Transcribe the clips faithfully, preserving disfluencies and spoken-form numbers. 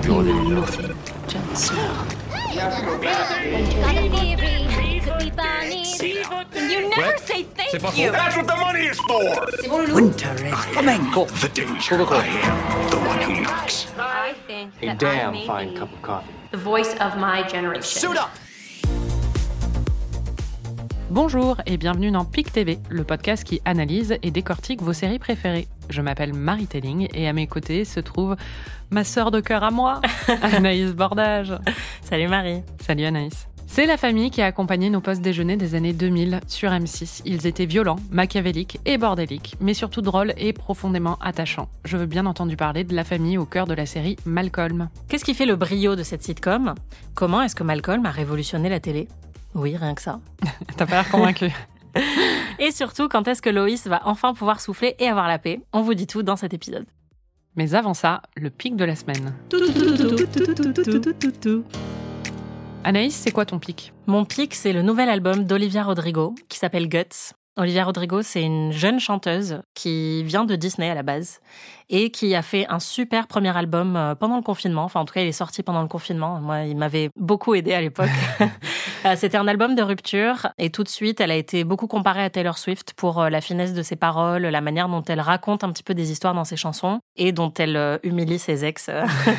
You know nothing, Jon Snow. Got a theory, could be Barney's. You never say thank you. That's what the money is for! Winter is coming. The danger. I am the one who knocks. I think A that damn I may fine be cup of coffee. the voice of my generation. Suit up! Bonjour et bienvenue dans Pic T V, le podcast qui analyse et décortique vos séries préférées. Je m'appelle Marie Telling et à mes côtés se trouve ma sœur de cœur à moi, Anaïs Bordage. Salut Marie. Salut Anaïs. C'est la famille qui a accompagné nos postes déjeuner des années deux mille sur M six. Ils étaient violents, machiavéliques et bordéliques, mais surtout drôles et profondément attachants. Je veux bien entendu parler de la famille au cœur de la série Malcolm. Qu'est-ce qui fait le brio de cette sitcom ? Comment est-ce que Malcolm a révolutionné la télé ? Oui, rien que ça. T'as pas l'air convaincu. Et surtout, quand est-ce que Loïs va enfin pouvoir souffler et avoir la paix ? On vous dit tout dans cet épisode. Mais avant ça, le pic de la semaine. Anaïs, c'est quoi ton pic ? Mon pic, c'est le nouvel album d'Olivia Rodrigo qui s'appelle Guts. Olivia Rodrigo, c'est une jeune chanteuse qui vient de Disney à la base et qui a fait un super premier album pendant le confinement. Enfin, en tout cas, il est sorti pendant le confinement. Moi, il m'avait beaucoup aidé à l'époque. C'était un album de rupture et tout de suite, elle a été beaucoup comparée à Taylor Swift pour la finesse de ses paroles, la manière dont elle raconte un petit peu des histoires dans ses chansons et dont elle humilie ses ex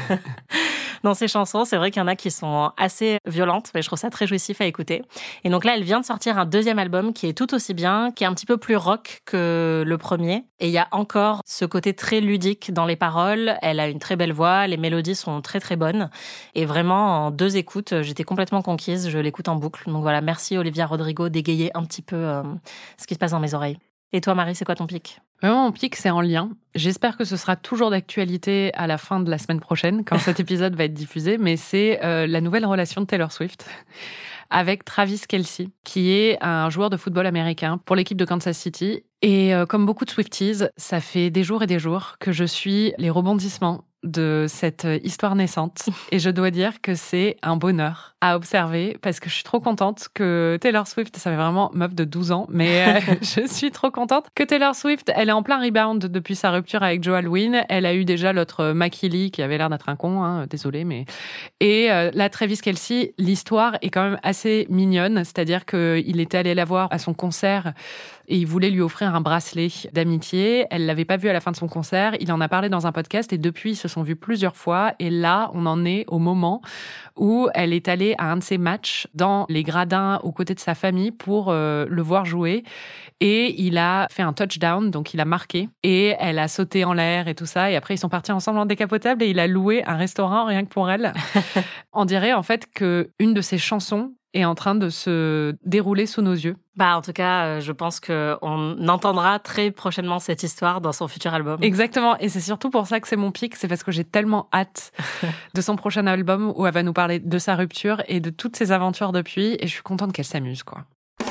dans ses chansons. C'est vrai qu'il y en a qui sont assez violentes, mais je trouve ça très jouissif à écouter. Et donc là, elle vient de sortir un deuxième album qui est tout aussi bien, qui est un petit peu plus rock que le premier. Et il y a encore ce côté très ludique dans les paroles. Elle a une très belle voix, les mélodies sont très très bonnes. Et vraiment, en deux écoutes, j'étais complètement conquise. Je l'écoute en boucle. Donc voilà, merci Olivia Rodrigo d'égayer un petit peu euh, ce qui se passe dans mes oreilles. Et toi, Marie, c'est quoi ton pic ? Vraiment, mon pic, c'est en lien. J'espère que ce sera toujours d'actualité à la fin de la semaine prochaine, quand cet épisode va être diffusé, mais c'est euh, la nouvelle relation de Taylor Swift avec Travis Kelce, qui est un joueur de football américain pour l'équipe de Kansas City. Et euh, comme beaucoup de Swifties, ça fait des jours et des jours que je suis les rebondissements de cette histoire naissante. Et je dois dire que c'est un bonheur à observer parce que je suis trop contente que Taylor Swift, ça fait vraiment meuf de douze ans, mais euh, je suis trop contente que Taylor Swift, elle est en plein rebound depuis sa rupture avec Joe Alwyn. Elle a eu déjà l'autre Mackie Lee qui avait l'air d'être un con, hein, désolé, mais... Et euh, là, Travis Kelce, l'histoire est quand même assez mignonne, c'est-à-dire qu'il était allé la voir à son concert et il voulait lui offrir un bracelet d'amitié. Elle l'avait pas vu à la fin de son concert. Il en a parlé dans un podcast et depuis, ils se sont vus plusieurs fois. Et là, on en est au moment où elle est allée à un de ses matchs dans les gradins aux côtés de sa famille pour euh, le voir jouer. Et il a fait un touchdown, donc il a marqué. Et elle a sauté en l'air et tout ça. Et après, ils sont partis ensemble en décapotable et il a loué un restaurant rien que pour elle. On dirait en fait qu'une de ses chansons est en train de se dérouler sous nos yeux. Bah, en tout cas, je pense qu'on entendra très prochainement cette histoire dans son futur album. Exactement. Et c'est surtout pour ça que c'est mon pic. C'est parce que j'ai tellement hâte de son prochain album où elle va nous parler de sa rupture et de toutes ses aventures depuis. Et je suis contente qu'elle s'amuse, quoi.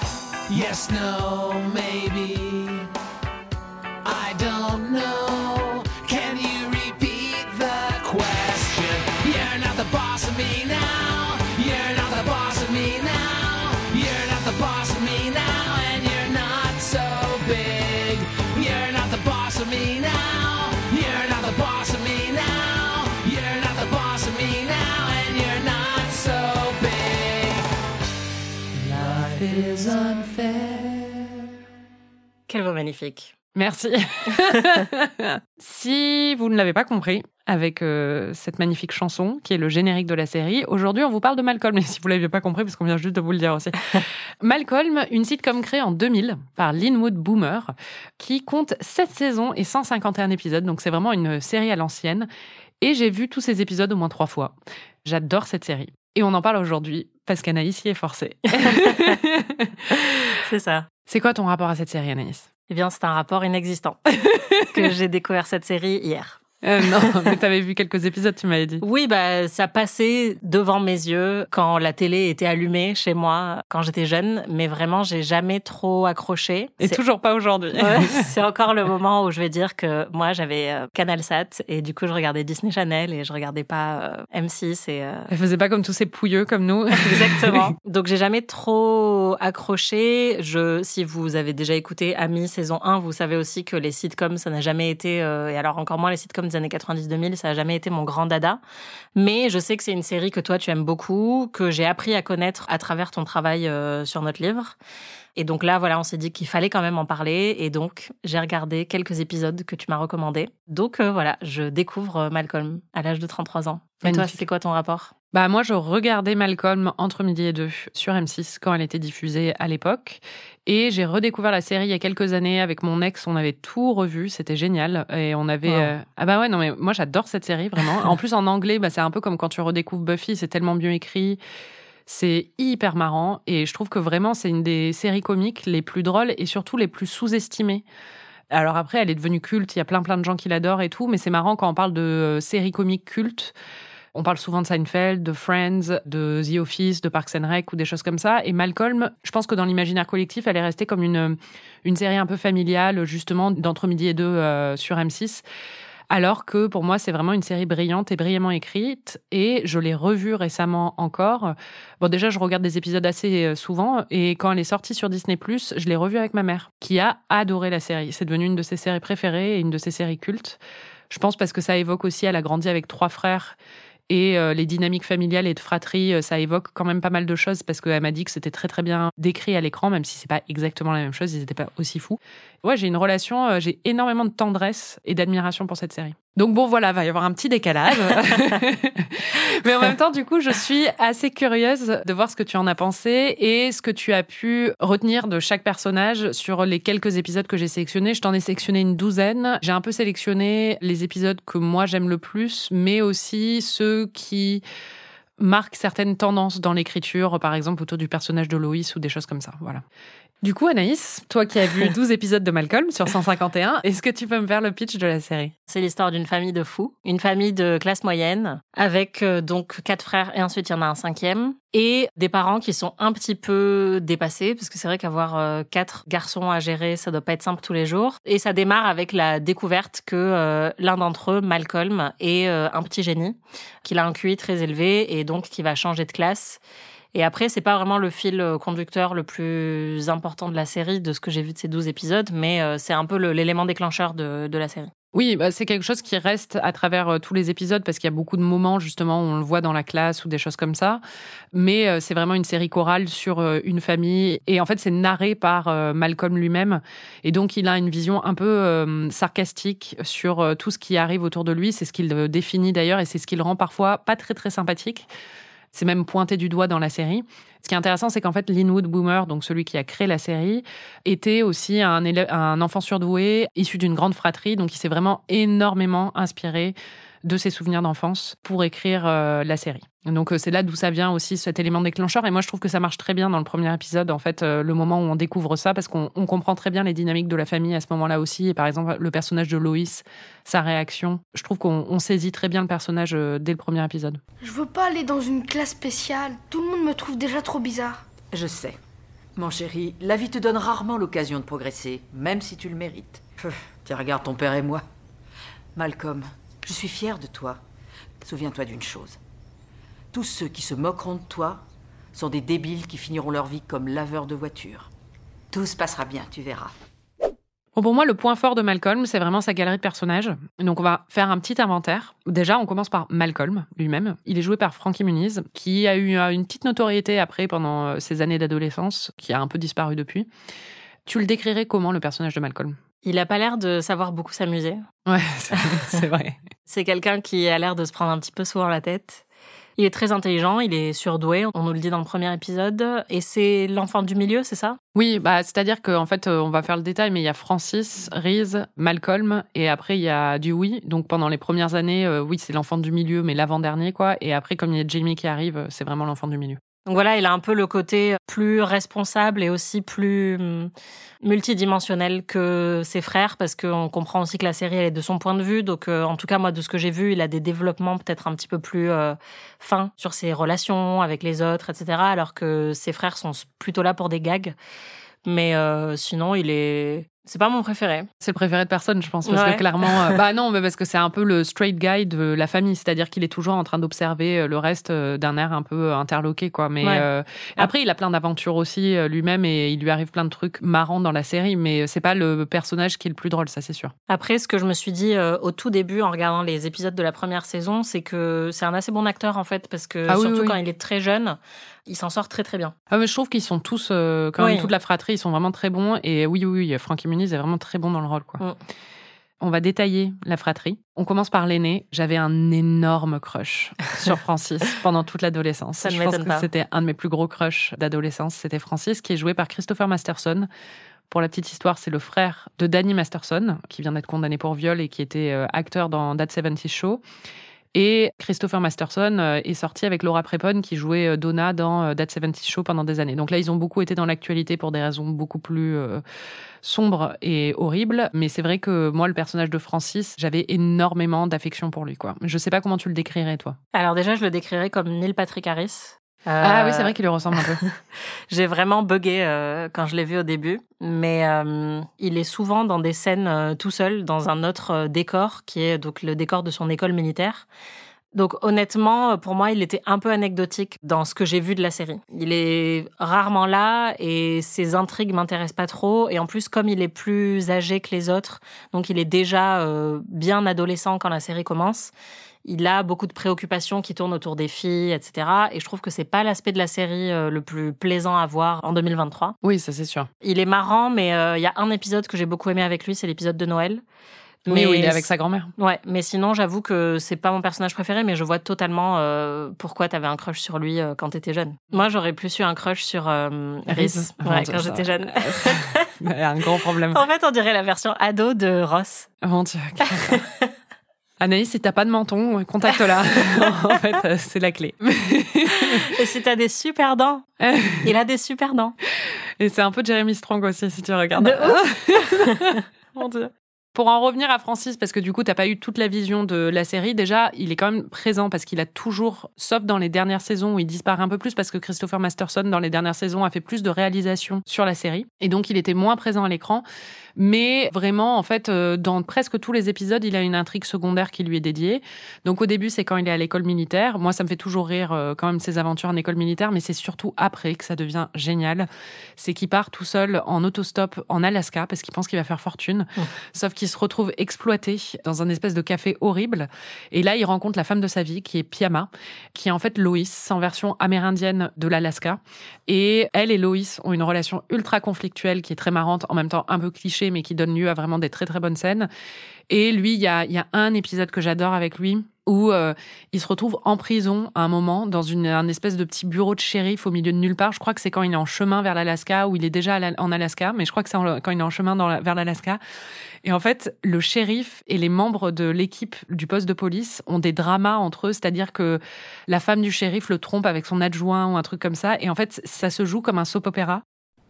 Yes, no, maybe. I don't know. Can you repeat the question? You're not the boss of me now. You're not the boss of me now. You're not the boss of me now. And you're not so big. You're not the boss of me now. You're not the boss of me now. You're not the boss of me now. And you're not so big. Life is unfair. Quelle voix magnifique. Merci. Si vous ne l'avez pas compris, avec euh, cette magnifique chanson qui est le générique de la série, aujourd'hui on vous parle de Malcolm, mais si vous ne l'aviez pas compris, parce qu'on vient juste de vous le dire aussi. Malcolm, une sitcom créée en deux mille par Linwood Boomer, qui compte sept saisons et cent cinquante et un épisodes, donc c'est vraiment une série à l'ancienne. Et j'ai vu tous ces épisodes au moins trois fois. J'adore cette série. Et on en parle aujourd'hui, parce qu'Anaïs y est forcée. C'est ça. C'est quoi ton rapport à cette série, Anaïs ? Eh bien, c'est un rapport inexistant que j'ai découvert cette série hier. Euh, non, mais t'avais vu quelques épisodes, tu m'avais dit. Oui, bah, ça passait devant mes yeux quand la télé était allumée chez moi, quand j'étais jeune. Mais vraiment, j'ai jamais trop accroché. Et c'est... toujours pas aujourd'hui. Ouais, c'est encore le moment où je vais dire que moi, j'avais euh, CanalSat et du coup, je regardais Disney Channel et je regardais pas euh, M six. Et, euh... Elle faisait pas comme tous ces pouilleux comme nous. Exactement. Donc, j'ai jamais trop accroché. Je, si vous avez déjà écouté Ami saison un, vous savez aussi que les sitcoms, ça n'a jamais été, euh, et alors encore moins les sitcoms des années quatre-vingt-dix deux mille, ça a jamais été mon grand dada. Mais je sais que c'est une série que toi, tu aimes beaucoup, que j'ai appris à connaître à travers ton travail euh, sur notre livre. Et donc là, voilà, on s'est dit qu'il fallait quand même en parler. Et donc, j'ai regardé quelques épisodes que tu m'as recommandés. Donc euh, voilà, je découvre Malcolm à l'âge de trente-trois ans. Et Magnifique. toi, c'était quoi ton rapport ? Bah moi, je regardais Malcolm entre midi et deux sur M six quand elle était diffusée à l'époque. Et j'ai redécouvert la série il y a quelques années avec mon ex. On avait tout revu, c'était génial. Et on avait... Wow. Euh... Ah bah ouais, non mais moi j'adore cette série, vraiment. En plus, en anglais, bah, c'est un peu comme quand tu redécouvres Buffy, c'est tellement mieux écrit. C'est hyper marrant. Et je trouve que vraiment, c'est une des séries comiques les plus drôles et surtout les plus sous-estimées. Alors après, elle est devenue culte, il y a plein plein de gens qui l'adorent et tout. Mais c'est marrant quand on parle de séries comiques cultes. On parle souvent de Seinfeld, de Friends, de The Office, de Parks and Rec ou des choses comme ça. Et Malcolm, je pense que dans l'imaginaire collectif, elle est restée comme une, une série un peu familiale, justement, d'entre midi et deux euh, sur M six. Alors que pour moi, c'est vraiment une série brillante et brillamment écrite. Et je l'ai revue récemment encore. Bon, déjà, je regarde des épisodes assez souvent. Et quand elle est sortie sur Disney plus, je l'ai revue avec ma mère, qui a adoré la série. C'est devenu une de ses séries préférées et une de ses séries cultes. Je pense parce que ça évoque aussi, elle a grandi avec trois frères. Et euh, les dynamiques familiales et de fratrie, euh, ça évoque quand même pas mal de choses parce qu'elle m'a dit que c'était très très bien décrit à l'écran, même si c'est pas exactement la même chose, ils étaient pas aussi fous. Ouais, j'ai une relation, euh, j'ai énormément de tendresse et d'admiration pour cette série. Donc bon, voilà, va y avoir un petit décalage. Mais en même temps, du coup, je suis assez curieuse de voir ce que tu en as pensé et ce que tu as pu retenir de chaque personnage sur les quelques épisodes que j'ai sélectionnés. Je t'en ai sélectionné une douzaine. J'ai un peu sélectionné les épisodes que moi j'aime le plus, mais aussi ceux qui marquent certaines tendances dans l'écriture, par exemple autour du personnage de Loïs ou des choses comme ça. Voilà. Du coup, Anaïs, toi qui as vu douze épisodes de Malcolm sur cent cinquante et un, est-ce que tu peux me faire le pitch de la série ? C'est l'histoire d'une famille de fous, une famille de classe moyenne, avec euh, donc quatre frères et ensuite il y en a un cinquième, et des parents qui sont un petit peu dépassés, parce que c'est vrai qu'avoir euh, quatre garçons à gérer, ça doit pas être simple tous les jours. Et ça démarre avec la découverte que euh, l'un d'entre eux, Malcolm, est euh, un petit génie, qu'il a un Q I très élevé et donc qui va changer de classe. Et après, c'est pas vraiment le fil conducteur le plus important de la série, de ce que j'ai vu de ces douze épisodes, mais euh, c'est un peu le, l'élément déclencheur de, de la série. Oui, bah c'est quelque chose qui reste à travers euh, tous les épisodes parce qu'il y a beaucoup de moments justement où on le voit dans la classe ou des choses comme ça. Mais euh, c'est vraiment une série chorale sur euh, une famille et en fait c'est narré par euh, Malcolm lui-même et donc il a une vision un peu euh, sarcastique sur euh, tout ce qui arrive autour de lui. C'est ce qu'il euh, définit d'ailleurs et c'est ce qui le rend parfois pas très très sympathique. C'est même pointé du doigt dans la série. Ce qui est intéressant, c'est qu'en fait, Linwood Boomer, donc celui qui a créé la série, était aussi un, élève, un enfant surdoué, issu d'une grande fratrie. Donc, il s'est vraiment énormément inspiré de ses souvenirs d'enfance pour écrire euh, la série. Donc, euh, c'est là d'où ça vient aussi, cet élément déclencheur. Et moi, je trouve que ça marche très bien dans le premier épisode, en fait, euh, le moment où on découvre ça, parce qu'on on comprend très bien les dynamiques de la famille à ce moment-là aussi. Et par exemple, le personnage de Loïs, sa réaction. Je trouve qu'on on saisit très bien le personnage euh, dès le premier épisode. Je veux pas aller dans une classe spéciale. Tout le monde me trouve déjà trop bizarre. Je sais. Mon chéri, la vie te donne rarement l'occasion de progresser, même si tu le mérites. Pff, tiens, regarde ton père et moi. Malcolm, je suis fière de toi. Souviens-toi d'une chose. Tous ceux qui se moqueront de toi sont des débiles qui finiront leur vie comme laveurs de voitures. Tout se passera bien, tu verras. Bon, pour moi, le point fort de Malcolm, c'est vraiment sa galerie de personnages. Donc, on va faire un petit inventaire. Déjà, on commence par Malcolm lui-même. Il est joué par Frankie Muniz, qui a eu une petite notoriété après, pendant ses années d'adolescence, qui a un peu disparu depuis. Tu le décrirais comment, le personnage de Malcolm ? Il a pas l'air de savoir beaucoup s'amuser. Ouais, c'est, c'est vrai. C'est quelqu'un qui a l'air de se prendre un petit peu souvent la tête. Il est très intelligent, il est surdoué, on nous le dit dans le premier épisode. Et c'est l'enfant du milieu, c'est ça ? Oui, bah, c'est-à-dire qu'en fait, on va faire le détail, mais il y a Francis, Reese, Malcolm, et après, il y a Dewey. Donc, pendant les premières années, euh, oui, c'est l'enfant du milieu, mais l'avant-dernier, quoi. Et après, comme il y a Jamie qui arrive, c'est vraiment l'enfant du milieu. Donc voilà, il a un peu le côté plus responsable et aussi plus multidimensionnel que ses frères, parce qu'on comprend aussi que la série, elle est de son point de vue. Donc, euh, en tout cas, moi, de ce que j'ai vu, il a des développements peut-être un petit peu plus euh, fins sur ses relations avec les autres, et cetera. Alors que ses frères sont plutôt là pour des gags. Mais euh, sinon, il est... C'est pas mon préféré. C'est le préféré de personne, je pense, parce Ouais. que clairement... euh, bah non, mais parce que c'est un peu le straight guy de la famille, c'est-à-dire qu'il est toujours en train d'observer le reste euh, d'un air un peu interloqué, quoi. Mais Ouais. euh, après, il a plein d'aventures aussi euh, lui-même et il lui arrive plein de trucs marrants dans la série, mais c'est pas le personnage qui est le plus drôle, ça c'est sûr. Après, ce que je me suis dit euh, au tout début en regardant les épisodes de la première saison, c'est que c'est un assez bon acteur en fait, parce que Ah oui, surtout oui. quand il est très jeune, il s'en sort très très bien. Ah, mais je trouve qu'ils sont tous, euh, quand même, Oui. toute la fratrie, ils sont vraiment très bons. Et oui, oui, oui, Frankie Muniz est vraiment très bon dans le rôle, quoi. Mm. On va détailler la fratrie. On commence par l'aîné. J'avais un énorme crush sur Francis pendant toute l'adolescence. Ça ne Je pense m'étonne que pas. c'était un de mes plus gros crushs d'adolescence. C'était Francis, qui est joué par Christopher Masterson. Pour la petite histoire, c'est le frère de Danny Masterson, qui vient d'être condamné pour viol et qui était euh, acteur dans That seventies Show. Et Christopher Masterson euh, est sorti avec Laura Prepon, qui jouait euh, Donna dans euh, That seventies Show pendant des années. Donc là, ils ont beaucoup été dans l'actualité pour des raisons beaucoup plus euh, sombres et horribles. Mais c'est vrai que moi, le personnage de Francis, j'avais énormément d'affection pour lui, quoi. Je sais pas comment tu le décrirais, toi. Alors déjà, je le décrirais comme Neil Patrick Harris. Euh, Ah oui, c'est vrai qu'il lui ressemble un peu. J'ai vraiment bugué euh, quand je l'ai vu au début, mais euh, il est souvent dans des scènes euh, tout seul, dans un autre euh, décor, qui est donc le décor de son école militaire. Donc honnêtement, pour moi, il était un peu anecdotique dans ce que j'ai vu de la série. Il est rarement là et ses intrigues m'intéressent pas trop. Et en plus, comme il est plus âgé que les autres, donc il est déjà euh, bien adolescent quand la série commence, il a beaucoup de préoccupations qui tournent autour des filles, et cetera. Et je trouve que c'est pas l'aspect de la série euh, le plus plaisant à voir en deux mille vingt-trois. Oui, ça c'est sûr. Il est marrant, mais euh, il y a un épisode que j'ai beaucoup aimé avec lui, c'est l'épisode de Noël. Mais oui, il est avec sa grand-mère. Ouais, mais sinon, j'avoue que c'est pas mon personnage préféré, mais je vois totalement euh, pourquoi t'avais un crush sur lui euh, quand t'étais jeune. Moi, j'aurais plus eu un crush sur euh, Reese, Reese. ouais, Oh, quand ça. j'étais jeune. Il y a un gros problème. En fait, on dirait la version ado de Ross. Mon Dieu. Anaïs, si t'as pas de menton, contacte-la. En fait, euh, c'est la clé. Et si t'as des super dents, il a des super dents. Et c'est un peu Jeremy Strong aussi, si tu regardes. De ouf. Mon Dieu. Pour en revenir à Francis, parce que du coup, t'as pas eu toute la vision de la série, déjà, il est quand même présent parce qu'il a toujours, sauf dans les dernières saisons où il disparaît un peu plus, parce que Christopher Masterson, dans les dernières saisons, a fait plus de réalisations sur la série. Et donc, il était moins présent à l'écran. Mais vraiment, en fait, euh, dans presque tous les épisodes, il a une intrigue secondaire qui lui est dédiée. Donc, au début, c'est quand il est à l'école militaire. Moi, ça me fait toujours rire, euh, quand même, ses aventures en école militaire, mais c'est surtout après que ça devient génial. C'est qu'il part tout seul en autostop en Alaska, parce qu'il pense qu'il va faire fortune. Mmh. Sauf qu'il se retrouve exploité dans un espèce de café horrible. Et là, il rencontre la femme de sa vie, qui est Piama, qui est en fait Loïs, en version amérindienne de l'Alaska. Et elle et Loïs ont une relation ultra conflictuelle, qui est très marrante, en même temps un peu cliché, mais qui donne lieu à vraiment des très très bonnes scènes. Et lui, il y a, y a un épisode que j'adore avec lui, où euh, il se retrouve en prison à un moment, dans une, un espèce de petit bureau de shérif au milieu de nulle part. Je crois que c'est quand il est en chemin vers l'Alaska, ou il est déjà en Alaska, mais je crois que c'est en, quand il est en chemin dans la, vers l'Alaska. Et en fait, le shérif et les membres de l'équipe du poste de police ont des dramas entre eux, c'est-à-dire que la femme du shérif le trompe avec son adjoint ou un truc comme ça. Et en fait, ça se joue comme un soap-opéra.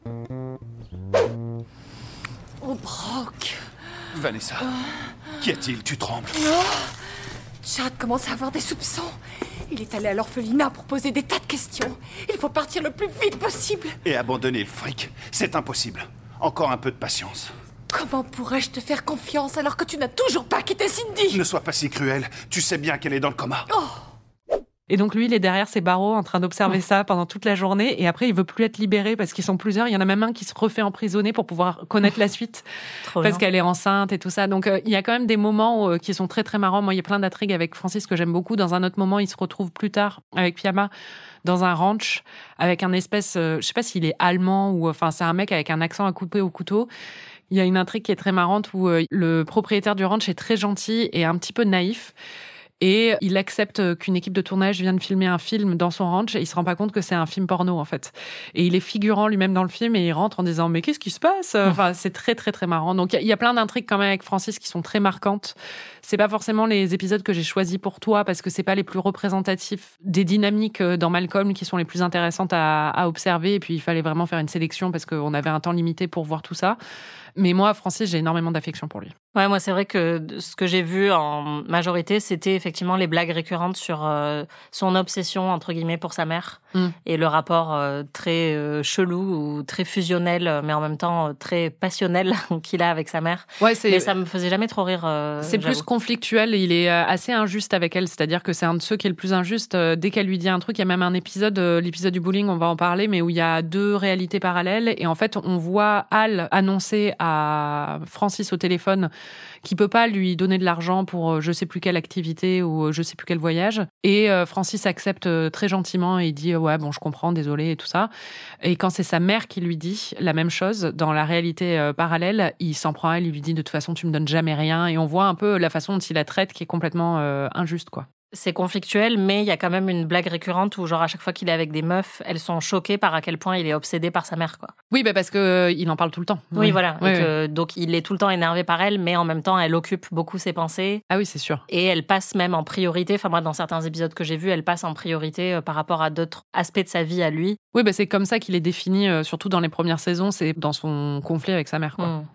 Oh, Brock. Vanessa, qu'y a-t-il? Tu trembles? Non. Chad commence à avoir des soupçons. Il est allé à l'orphelinat pour poser des tas de questions. Il faut partir le plus vite possible. Et abandonner le fric, c'est impossible. Encore un peu de patience. Comment pourrais-je te faire confiance alors que tu n'as toujours pas quitté Cindy? Ne sois pas si cruel. Tu sais bien qu'elle est dans le coma. Oh. Et donc lui, il est derrière ses barreaux en train d'observer ça pendant toute la journée. Et après, il veut plus être libéré parce qu'ils sont plusieurs. Il y en a même un qui se refait emprisonner pour pouvoir connaître la suite. Trop parce bien. qu'elle est enceinte et tout ça. Donc euh, il y a quand même des moments euh, qui sont très très marrants. Moi, il y a plein d'intrigues avec Francis que j'aime beaucoup. Dans un autre moment, il se retrouve plus tard avec Piama dans un ranch avec un espèce, euh, je sais pas s'il est allemand ou enfin c'est un mec avec un accent à couper au couteau. Il y a une intrigue qui est très marrante où euh, le propriétaire du ranch est très gentil et un petit peu naïf. Et il accepte qu'une équipe de tournage vienne filmer un film dans son ranch et il se rend pas compte que c'est un film porno, en fait. Et il est figurant lui-même dans le film et il rentre en disant « Mais qu'est-ce qui se passe ?» Enfin, c'est très, très, très marrant. Donc, il y a plein d'intrigues quand même avec Francis qui sont très marquantes. C'est pas forcément les épisodes que j'ai choisis pour toi parce que c'est pas les plus représentatifs des dynamiques dans Malcolm qui sont les plus intéressantes à, à observer. Et puis, il fallait vraiment faire une sélection parce qu'on avait un temps limité pour voir tout ça. Mais moi, Francis, j'ai énormément d'affection pour lui. Ouais, moi, c'est vrai que ce que j'ai vu en majorité, c'était effectivement les blagues récurrentes sur euh, son obsession, entre guillemets, pour sa mère. Mm. Et le rapport euh, très euh, chelou ou très fusionnel, mais en même temps euh, très passionnel qu'il a avec sa mère. Ouais, c'est... Mais ça me faisait jamais trop rire. Euh, c'est j'avoue. Plus conflictuel. Il est assez injuste avec elle. C'est-à-dire que c'est un de ceux qui est le plus injuste. Dès qu'elle lui dit un truc, il y a même un épisode, l'épisode du bowling, on va en parler, mais où il y a deux réalités parallèles. Et en fait, on voit Al annoncer à Francis au téléphone qui peut pas lui donner de l'argent pour je sais plus quelle activité ou je sais plus quel voyage. Et Francis accepte très gentiment et il dit ouais bon je comprends, désolé et tout ça. Et quand c'est sa mère qui lui dit la même chose dans la réalité parallèle, il s'en prend à elle, il lui dit de toute façon tu me donnes jamais rien. Et on voit un peu la façon dont il la traite qui est complètement euh, injuste quoi. C'est conflictuel, mais il y a quand même une blague récurrente où, genre, à chaque fois qu'il est avec des meufs, elles sont choquées par à quel point il est obsédé par sa mère, quoi. Oui, bah parce que euh, il en parle tout le temps. Oui, oui voilà. Oui, et que, oui. Donc, il est tout le temps énervé par elle, mais en même temps, elle occupe beaucoup ses pensées. Ah oui, c'est sûr. Et elle passe même en priorité. Enfin, moi, dans certains épisodes que j'ai vus, elle passe en priorité euh, par rapport à d'autres aspects de sa vie à lui. Oui, bah c'est comme ça qu'il est défini, euh, surtout dans les premières saisons, c'est dans son conflit avec sa mère, quoi. Mmh.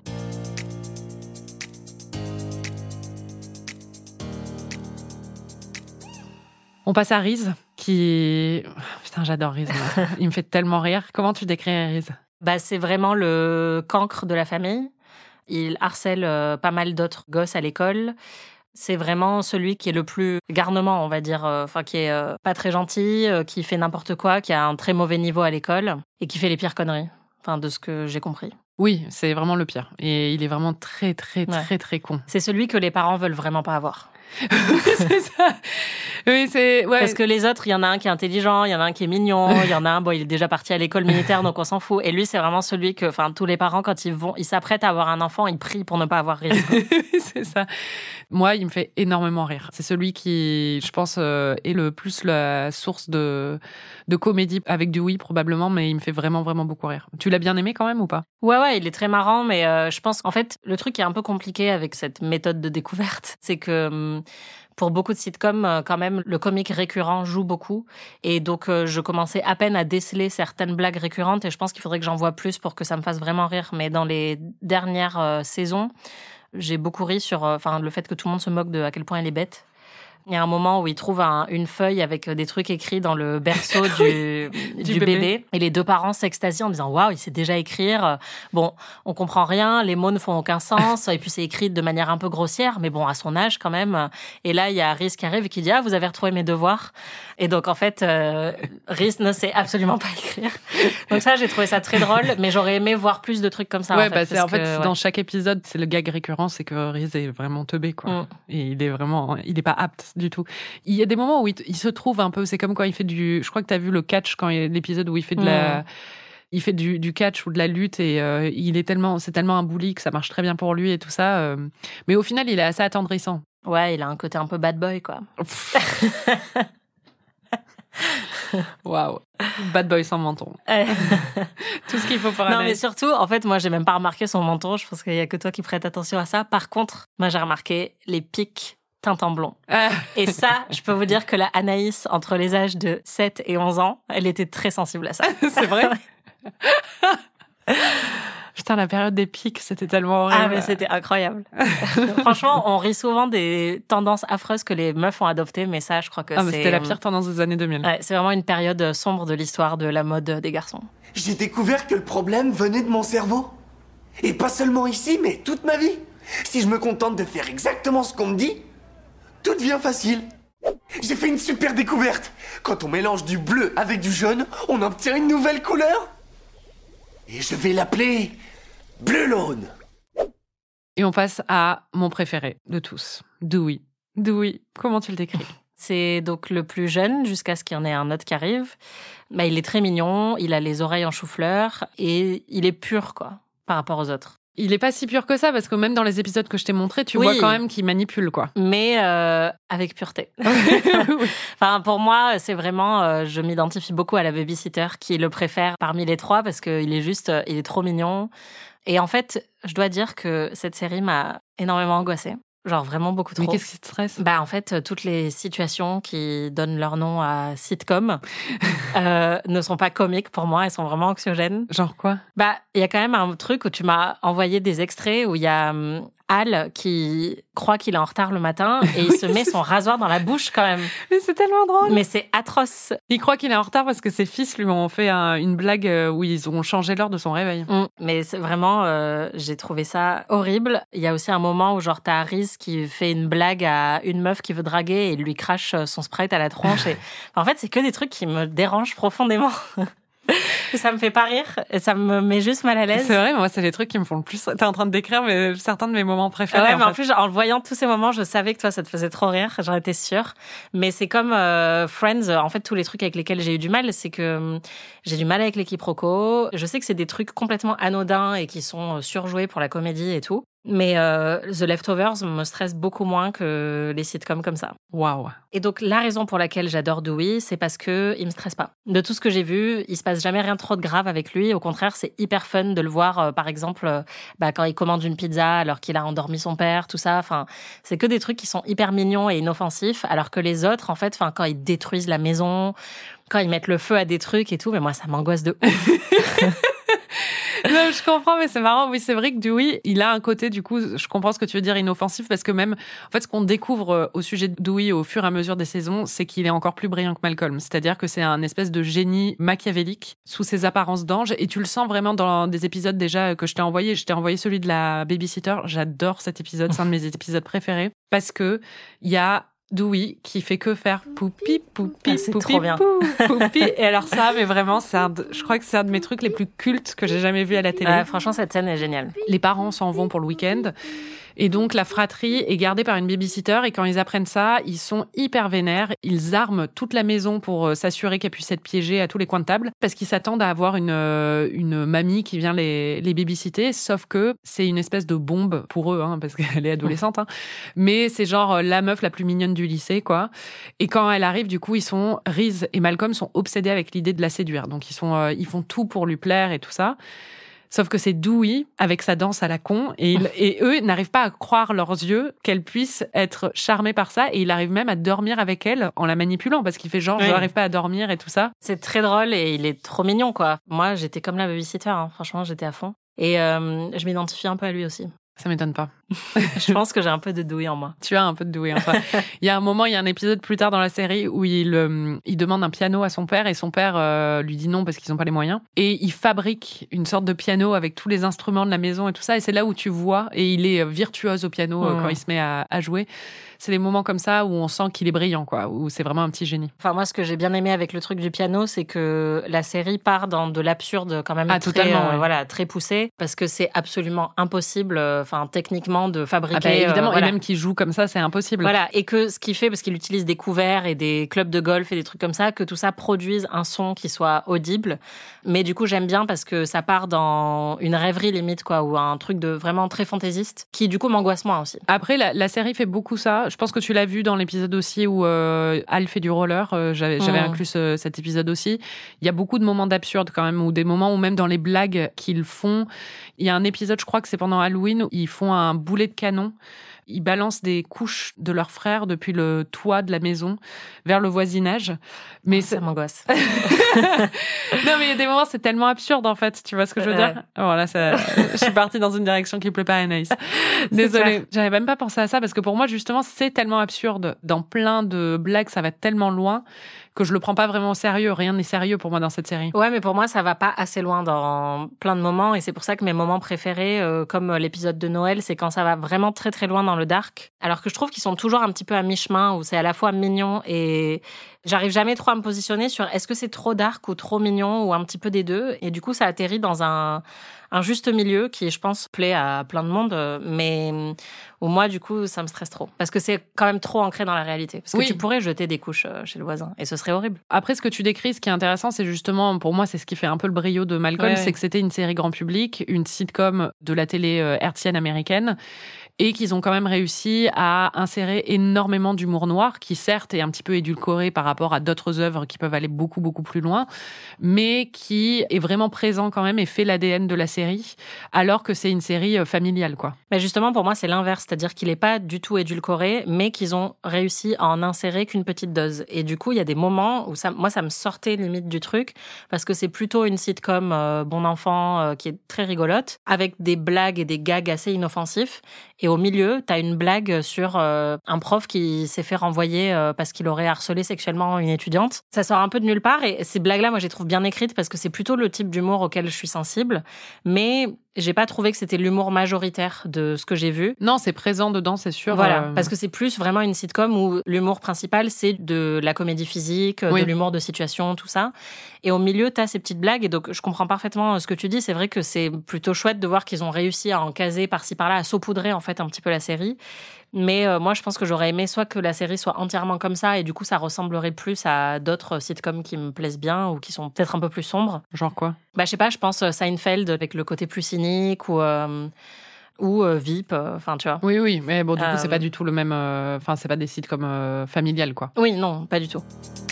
On passe à Reese, qui... Putain, j'adore Reese. Il me fait tellement rire. Comment tu décris Reese ? Bah, c'est vraiment le cancre de la famille. Il harcèle euh, pas mal d'autres gosses à l'école. C'est vraiment celui qui est le plus garnement, on va dire. Enfin, euh, qui est euh, pas très gentil, euh, qui fait n'importe quoi, qui a un très mauvais niveau à l'école et qui fait les pires conneries. Enfin, de ce que j'ai compris. Oui, c'est vraiment le pire. Et il est vraiment très, très, très, ouais. très con. C'est celui que les parents veulent vraiment pas avoir. C'est ça. Oui, c'est ouais. Parce que les autres, il y en a un qui est intelligent, il y en a un qui est mignon, il y en a un bon, il est déjà parti à l'école militaire donc on s'en fout. Et lui, c'est vraiment celui que enfin tous les parents quand ils vont, ils s'apprêtent à avoir un enfant, ils prient pour ne pas avoir Reese. C'est ça. Moi, il me fait énormément rire. C'est celui qui, je pense, euh, est le plus la source de de comédie avec du oui probablement, mais il me fait vraiment vraiment beaucoup rire. Tu l'as bien aimé quand même ou pas ? Ouais ouais, il est très marrant, mais euh, je pense en fait le truc qui est un peu compliqué avec cette méthode de découverte, c'est que pour beaucoup de sitcoms, quand même, le comique récurrent joue beaucoup. Et donc, euh, je commençais à peine à déceler certaines blagues récurrentes et je pense qu'il faudrait que j'en voie plus pour que ça me fasse vraiment rire. Mais dans les dernières euh, saisons, j'ai beaucoup ri sur euh, le fait que tout le monde se moque de à quel point elle est bête. Il y a un moment où il trouve un, une feuille avec des trucs écrits dans le berceau du, du, du bébé. bébé. Et les deux parents s'extasient en disant « Waouh, il sait déjà écrire. » Bon, on comprend rien, les mots ne font aucun sens. Et puis, c'est écrit de manière un peu grossière, mais bon, à son âge quand même. Et là, il y a Reese qui arrive et qui dit « Ah, vous avez retrouvé mes devoirs. » Et donc, en fait, euh, Reese ne sait absolument pas écrire. Donc ça, j'ai trouvé ça très drôle, mais j'aurais aimé voir plus de trucs comme ça. Ouais, en fait, bah, c'est en fait, que, dans ouais. chaque épisode, c'est le gag récurrent, c'est que Reese est vraiment teubé, quoi. Mm. Et il est vraiment, il est pas apte du tout. Il y a des moments où il, il se trouve un peu, c'est comme quand il fait du, je crois que t'as vu le catch, quand il, l'épisode où il fait de mmh. la, il fait du, du catch ou de la lutte et euh, il est tellement, c'est tellement un bully que ça marche très bien pour lui et tout ça. Euh, mais au final, il est assez attendrissant. Ouais, il a un côté un peu bad boy, quoi. Waouh, bad boy sans menton. Tout ce qu'il faut pour Non, aller. mais surtout, en fait, moi, j'ai même pas remarqué son menton. Je pense qu'il y a que toi qui prêtes attention à ça. Par contre, moi, j'ai remarqué les pics teinte en blond. Ah. Et ça, je peux vous dire que la Anaïs, entre les âges de sept et onze ans, elle était très sensible à ça. C'est vrai. Putain, la période des pics, c'était tellement horrible. Ah, mais c'était incroyable. Franchement, on rit souvent des tendances affreuses que les meufs ont adoptées, mais ça, je crois que ah, c'est... c'était la pire tendance des années deux mille. Ouais, c'est vraiment une période sombre de l'histoire de la mode des garçons. J'ai découvert que le problème venait de mon cerveau. Et pas seulement ici, mais toute ma vie. Si je me contente de faire exactement ce qu'on me dit, tout devient facile. J'ai fait une super découverte. Quand on mélange du bleu avec du jaune, on obtient une nouvelle couleur. Et je vais l'appeler Bleu Laune. Et on passe à mon préféré de tous, Dewey. Dewey, comment tu le décris ? C'est donc le plus jeune, jusqu'à ce qu'il y en ait un autre qui arrive. Bah, il est très mignon, il a les oreilles en chou-fleur, et il est pur, quoi, par rapport aux autres. Il est pas si pur que ça, parce que même dans les épisodes que je t'ai montrés, tu oui, vois quand même qu'il manipule, quoi. Mais euh, avec pureté. Oui. Enfin, pour moi, c'est vraiment... Euh, je m'identifie beaucoup à la babysitter, qui le préfère parmi les trois, parce qu'il est juste... Euh, il est trop mignon. Et en fait, je dois dire que cette série m'a énormément angoissée. Genre vraiment beaucoup trop. Mais qu'est-ce qui te stresse ? Bah en fait, toutes les situations qui donnent leur nom à sitcom euh, ne sont pas comiques pour moi, elles sont vraiment anxiogènes. Genre quoi ? Bah il y a quand même un truc où tu m'as envoyé des extraits où il y a hum, Al qui croit qu'il est en retard le matin et il Oui, se met c'est son rasoir dans la bouche quand même. Mais c'est tellement drôle. Mais c'est atroce. Il croit qu'il est en retard parce que ses fils lui ont fait un- une blague euh, où ils ont changé l'heure de son réveil. Mm. Mais c'est vraiment, euh, j'ai trouvé ça horrible. Il y a aussi un moment où genre t'as Harris qui fait une blague à une meuf qui veut draguer et il lui crache son Sprite à la tronche. Et... en fait, c'est que des trucs qui me dérangent profondément. Ça me fait pas rire, et ça me met juste mal à l'aise. C'est vrai, moi, c'est les trucs qui me font le plus... T'es en train de décrire mais certains de mes moments préférés. Ouais, en mais en fait. plus, en le voyant tous ces moments, je savais que toi, ça te faisait trop rire, j'en étais sûre. Mais c'est comme euh, Friends, en fait, tous les trucs avec lesquels j'ai eu du mal, c'est que hum, j'ai du mal avec les quiproquos. Je sais que c'est des trucs complètement anodins et qui sont surjoués pour la comédie et tout. Mais euh, The Leftovers me stresse beaucoup moins que les sitcoms comme ça. Waouh. Et donc, la raison pour laquelle j'adore Dewey, c'est parce que il me stresse pas. De tout ce que j'ai vu, il se passe jamais rien trop de grave avec lui. Au contraire, c'est hyper fun de le voir, euh, par exemple, euh, bah, quand il commande une pizza alors qu'il a endormi son père, tout ça. Enfin, c'est que des trucs qui sont hyper mignons et inoffensifs, alors que les autres, en fait, enfin, quand ils détruisent la maison, quand ils mettent le feu à des trucs et tout, mais moi, ça m'angoisse de ouf. Non, je comprends, mais c'est marrant. Oui, c'est vrai que Dewey, il a un côté, du coup, je comprends ce que tu veux dire, inoffensif, parce que même, en fait, ce qu'on découvre au sujet de Dewey au fur et à mesure des saisons, c'est qu'il est encore plus brillant que Malcolm. C'est-à-dire que c'est un espèce de génie machiavélique sous ses apparences d'ange, et tu le sens vraiment dans des épisodes déjà que je t'ai envoyé. Je t'ai envoyé celui de la babysitter. J'adore cet épisode, c'est un de mes épisodes préférés, parce que il y a Dewey qui fait que faire poupi, poupi, Ah, c'est poupi, trop bien. pou, poupi. Et alors ça, mais vraiment, c'est un de- je crois que c'est un de mes trucs les plus cultes que j'ai jamais vu à la télé. Ouais, franchement, cette scène est géniale. Les parents s'en vont pour le week-end. Et donc, la fratrie est gardée par une babysitter. Et quand ils apprennent ça, ils sont hyper vénères. Ils arment toute la maison pour euh, s'assurer qu'elle puisse être piégée à tous les coins de table. Parce qu'ils s'attendent à avoir une, euh, une mamie qui vient les, les babysitter. Sauf que c'est une espèce de bombe pour eux, hein, parce qu'elle est adolescente. Hein. Mais c'est genre la meuf la plus mignonne du lycée, quoi. Et quand elle arrive, du coup, ils sont, Reese et Malcolm sont obsédés avec l'idée de la séduire. Donc, ils sont, euh, ils font tout pour lui plaire et tout ça. Sauf que c'est Dewey avec sa danse à la con et, il, et eux n'arrivent pas à croire leurs yeux qu'elle puisse être charmée par ça et il arrive même à dormir avec elle en la manipulant parce qu'il fait genre Oui. je n'arrive pas à dormir et tout ça. C'est très drôle et il est trop mignon, quoi. Moi, j'étais comme la babysitter, hein. Franchement, j'étais à fond. Et euh, je m'identifie un peu à lui aussi. Ça m'étonne pas. Je pense que j'ai un peu de Dewey en moi. Tu as un peu de Dewey en toi. Il y a un moment, il y a un épisode plus tard dans la série où il, euh, il demande un piano à son père et son père euh, lui dit non parce qu'ils n'ont pas les moyens. Et il fabrique une sorte de piano avec tous les instruments de la maison et tout ça. Et c'est là où tu vois, et il est virtuose au piano euh, Mmh. quand il se met à, à jouer. C'est des moments comme ça où on sent qu'il est brillant, quoi, où c'est vraiment un petit génie. Enfin, moi, ce que j'ai bien aimé avec le truc du piano, c'est que la série part dans de l'absurde quand même Ah, très, totalement, euh, ouais. voilà, très poussé, parce que c'est absolument impossible, enfin, techniquement, de fabriquer. Ah bah, évidemment, euh, voilà. et même qu'il joue comme ça, c'est impossible. Voilà, et que ce qu'il fait, parce qu'il utilise des couverts et des clubs de golf et des trucs comme ça, que tout ça produise un son qui soit audible. Mais du coup, j'aime bien parce que ça part dans une rêverie limite, quoi, ou un truc de vraiment très fantaisiste, qui du coup m'angoisse moins aussi. Après, la, la série fait beaucoup ça. Je pense que tu l'as vu dans l'épisode aussi où euh, Al fait du roller. Euh, j'avais, j'avais Mmh. inclus ce- cet épisode aussi. Il y a beaucoup de moments d'absurde quand même, ou des moments où même dans les blagues qu'ils font, il y a un épisode, je crois que c'est pendant Halloween, où ils font un boulet de canon. Ils balancent des couches de leurs frères depuis le toit de la maison vers le voisinage. Mais Ça m'angoisse. non, mais il y a des moments, c'est tellement absurde, en fait. Tu vois ce que je veux dire? Voilà, ça, je suis partie dans une direction qui plaît pas à Anaïs. Désolée. J'avais même pas pensé à ça parce que pour moi, justement, c'est tellement absurde. Dans plein de blagues, ça va tellement loin que je le prends pas vraiment au sérieux. Rien n'est sérieux pour moi dans cette série. Ouais, mais pour moi, ça va pas assez loin dans plein de moments. Et c'est pour ça que mes moments préférés, euh, comme l'épisode de Noël, c'est quand ça va vraiment très très loin dans le dark. Alors que je trouve qu'ils sont toujours un petit peu à mi-chemin, où c'est à la fois mignon et j'arrive jamais trop à me positionner sur est-ce que c'est trop dark ou trop mignon ou un petit peu des deux. Et du coup, ça atterrit dans un, un juste milieu qui, je pense, plaît à plein de monde. Mais où moi, du coup, ça me stresse trop. Parce que c'est quand même trop ancré dans la réalité. Parce que Oui. tu pourrais jeter des couches chez le voisin et ce serait horrible. Après, ce que tu décris, ce qui est intéressant, c'est justement, pour moi, c'est ce qui fait un peu le brio de Malcolm, Ouais, c'est ouais. que c'était une série grand public, une sitcom de la télé euh, hertzienne américaine, et qu'ils ont quand même réussi à insérer énormément d'humour noir, qui certes est un petit peu édulcoré par rapport à d'autres œuvres qui peuvent aller beaucoup, beaucoup plus loin, mais qui est vraiment présent quand même et fait l'A D N de la série, alors que c'est une série familiale, quoi. Mais justement, pour moi, c'est l'inverse, c'est-à-dire qu'il n'est pas du tout édulcoré, mais qu'ils ont réussi à en insérer qu'une petite dose. Et du coup, il y a des moments où ça, moi, ça me sortait limite du truc, parce que c'est plutôt une sitcom euh, bon enfant euh, qui est très rigolote, avec des blagues et des gags assez inoffensifs. Et au milieu, t'as une blague sur euh, un prof qui s'est fait renvoyer euh, parce qu'il aurait harcelé sexuellement une étudiante. Ça sort un peu de nulle part, et ces blagues-là, moi, je les trouve bien écrites parce que c'est plutôt le type d'humour auquel je suis sensible. Mais j'ai pas trouvé que c'était l'humour majoritaire de ce que j'ai vu. Non, c'est présent dedans, c'est sûr. Voilà, euh... parce que c'est plus vraiment une sitcom où l'humour principal, c'est de la comédie physique, oui. de l'humour de situation, tout ça. Et au milieu, t'as ces petites blagues. Et donc, je comprends parfaitement ce que tu dis. C'est vrai que c'est plutôt chouette de voir qu'ils ont réussi à en caser par-ci par-là, à saupoudrer en fait un petit peu la série. Mais euh, moi, je pense que j'aurais aimé soit que la série soit entièrement comme ça, et du coup, ça ressemblerait plus à d'autres sitcoms qui me plaisent bien ou qui sont peut-être un peu plus sombres. Genre quoi ? Bah, je sais pas, je pense Seinfeld avec le côté plus cynique, ou euh, ou euh, V I P, enfin, euh, tu vois. Oui, oui, mais bon, du coup, Euh, c'est pas du tout le même... Enfin, euh, c'est pas des sites comme euh, familiales, quoi. Oui, non, pas du tout.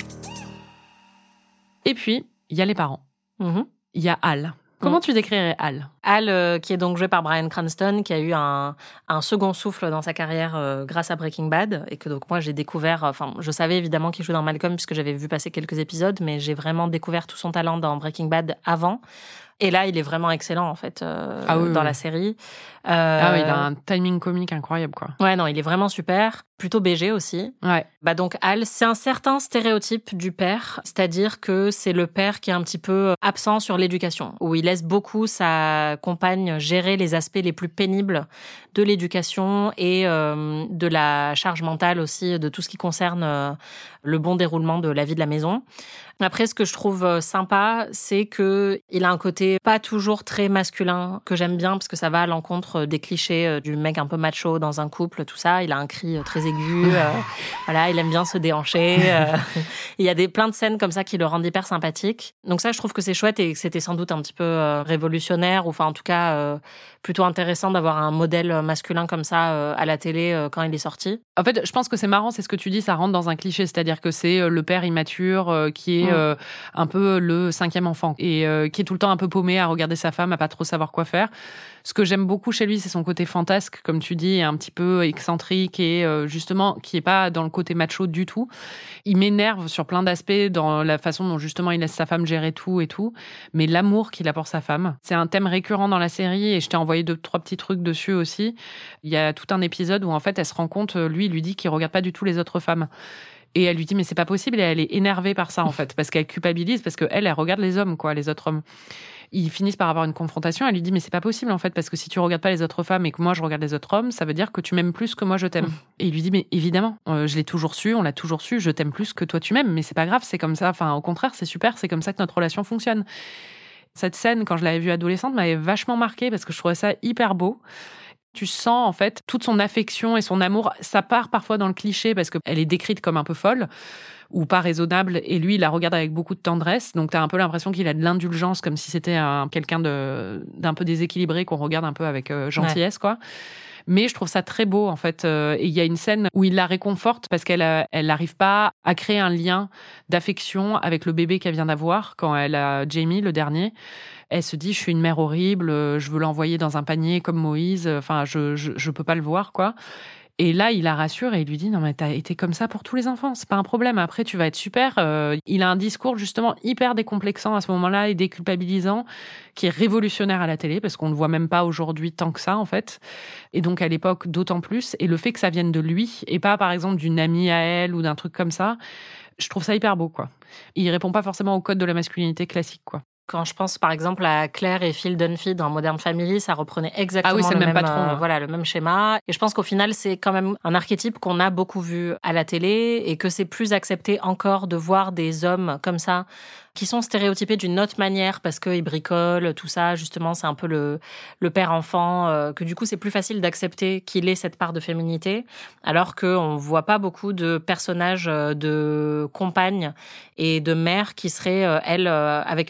Et puis, il y a les parents. Il Mm-hmm. y a Al. Comment tu décrirais Al ? Al, euh, qui est donc joué par Bryan Cranston, qui a eu un, un second souffle dans sa carrière euh, grâce à Breaking Bad, et que donc moi j'ai découvert, enfin je savais évidemment qu'il jouait dans Malcolm puisque j'avais vu passer quelques épisodes, mais j'ai vraiment découvert tout son talent dans Breaking Bad avant. Et là, il est vraiment excellent, en fait, euh, ah oui, dans oui. la série. Euh... Ah oui, il a un timing comique incroyable, quoi. Ouais, non, il est vraiment super. Plutôt B G aussi. Ouais. Bah donc, Al, c'est un certain stéréotype du père. C'est-à-dire que c'est le père qui est un petit peu absent sur l'éducation, où il laisse beaucoup sa compagne gérer les aspects les plus pénibles de l'éducation et euh, de la charge mentale aussi, de tout ce qui concerne euh, le bon déroulement de la vie de la maison. Après, ce que je trouve sympa, c'est que il a un côté pas toujours très masculin que j'aime bien parce que ça va à l'encontre des clichés du mec un peu macho dans un couple, tout ça. Il a un cri très aigu, euh, voilà, il aime bien se déhancher. Euh, il y a des plein de scènes comme ça qui le rendent hyper sympathique. Donc ça, je trouve que c'est chouette et que c'était sans doute un petit peu euh, révolutionnaire, ou enfin en tout cas euh, plutôt intéressant d'avoir un modèle masculin comme ça euh, à la télé euh, quand il est sorti. En fait, je pense que c'est marrant, c'est ce que tu dis, ça rentre dans un cliché, c'est-à-dire que c'est le père immature euh, qui est Euh, un peu le cinquième enfant et euh, qui est tout le temps un peu paumé à regarder sa femme, à pas trop savoir quoi faire. Ce que j'aime beaucoup chez lui, c'est son côté fantasque, comme tu dis, un petit peu excentrique et euh, justement qui est pas dans le côté macho du tout. Il m'énerve sur plein d'aspects dans la façon dont justement il laisse sa femme gérer tout et tout, mais l'amour qu'il a pour sa femme, c'est un thème récurrent dans la série et je t'ai envoyé deux trois petits trucs dessus aussi. Il y a tout un épisode où en fait elle se rend compte, lui il lui dit qu'il regarde pas du tout les autres femmes. Et elle lui dit, mais c'est pas possible, et elle est énervée par ça, en fait, parce qu'elle culpabilise, parce qu'elle, elle regarde les hommes, quoi, les autres hommes. Ils finissent par avoir une confrontation, elle lui dit, mais c'est pas possible, en fait, parce que si tu regardes pas les autres femmes et que moi je regarde les autres hommes, ça veut dire que tu m'aimes plus que moi je t'aime. Et il lui dit, mais évidemment, euh, je l'ai toujours su, on l'a toujours su, je t'aime plus que toi tu m'aimes, mais c'est pas grave, c'est comme ça, enfin, au contraire, c'est super, c'est comme ça que notre relation fonctionne. Cette scène, quand je l'avais vue adolescente, m'avait vachement marquée, parce que je trouvais ça hyper beau. Tu sens, en fait, toute son affection et son amour. Ça part parfois dans le cliché parce qu'elle est décrite comme un peu folle ou pas raisonnable. Et lui, il la regarde avec beaucoup de tendresse. Donc, tu as un peu l'impression qu'il a de l'indulgence, comme si c'était un, quelqu'un de, d'un peu déséquilibré qu'on regarde un peu avec euh, gentillesse, ouais. quoi. Mais je trouve ça très beau, en fait. Et il y a une scène où il la réconforte parce qu'elle elle n'arrive pas à créer un lien d'affection avec le bébé qu'elle vient d'avoir quand elle a Jamie, le dernier. Elle se dit, je suis une mère horrible, je veux l'envoyer dans un panier comme Moïse, enfin, je, je, je peux pas le voir, quoi. Et là, il la rassure et il lui dit, non, mais t'as été comme ça pour tous les enfants, c'est pas un problème, après, tu vas être super. Euh, il a un discours, justement, hyper décomplexant à ce moment-là et déculpabilisant, qui est révolutionnaire à la télé, parce qu'on ne le voit même pas aujourd'hui tant que ça, en fait. Et donc, à l'époque, d'autant plus. Et le fait que ça vienne de lui, et pas, par exemple, d'une amie à elle ou d'un truc comme ça, je trouve ça hyper beau, quoi. Il répond pas forcément au code de la masculinité classique, quoi. Quand je pense par exemple à Claire et Phil Dunphy dans Modern Family, ça reprenait exactement ah oui, c'est le, le même, même patron, euh, ouais. voilà, le même schéma. Et je pense qu'au final, c'est quand même un archétype qu'on a beaucoup vu à la télé et que c'est plus accepté encore de voir des hommes comme ça qui sont stéréotypés d'une autre manière parce qu'ils bricolent, tout ça, justement, c'est un peu le, le père-enfant, euh, que du coup, c'est plus facile d'accepter qu'il ait cette part de féminité, alors qu'on voit pas beaucoup de personnages de compagnes et de mères qui seraient, euh, elles, euh, avec une virilité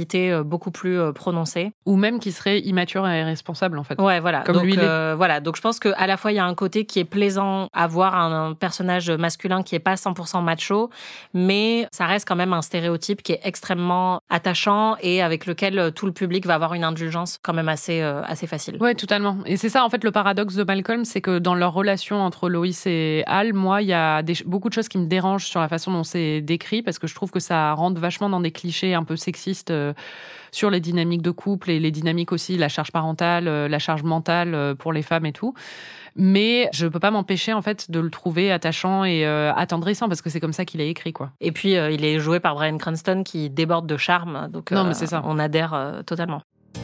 culpabilité euh, beaucoup plus euh, prononcée. Ou même qui serait immature et irresponsable, en fait. Ouais, voilà. Comme donc, lui, il est. euh, voilà. Donc, je pense qu'à la fois, il y a un côté qui est plaisant à voir un, un personnage masculin qui est pas cent pour cent macho, mais ça reste quand même un stéréotype qui est extrêmement attachant et avec lequel tout le public va avoir une indulgence quand même assez, euh, assez facile. Ouais, totalement. Et c'est ça, en fait, le paradoxe de Malcolm, c'est que dans leur relation entre Lois et Hal, moi, il y a des, beaucoup de choses qui me dérangent sur la façon dont c'est décrit, parce que je trouve que ça rentre vachement dans des clichés un peu sexistes euh, sur les dynamiques de couple et les dynamiques aussi, la charge parentale, euh, la charge mentale euh, pour les femmes et tout. Mais je peux pas m'empêcher, en fait, de le trouver attachant et euh, attendrissant, parce que c'est comme ça qu'il est écrit, quoi. Et puis, euh, il est joué par Bryan Cranston qui déborde de charme, donc non, euh, mais c'est ça. On adhère euh, totalement.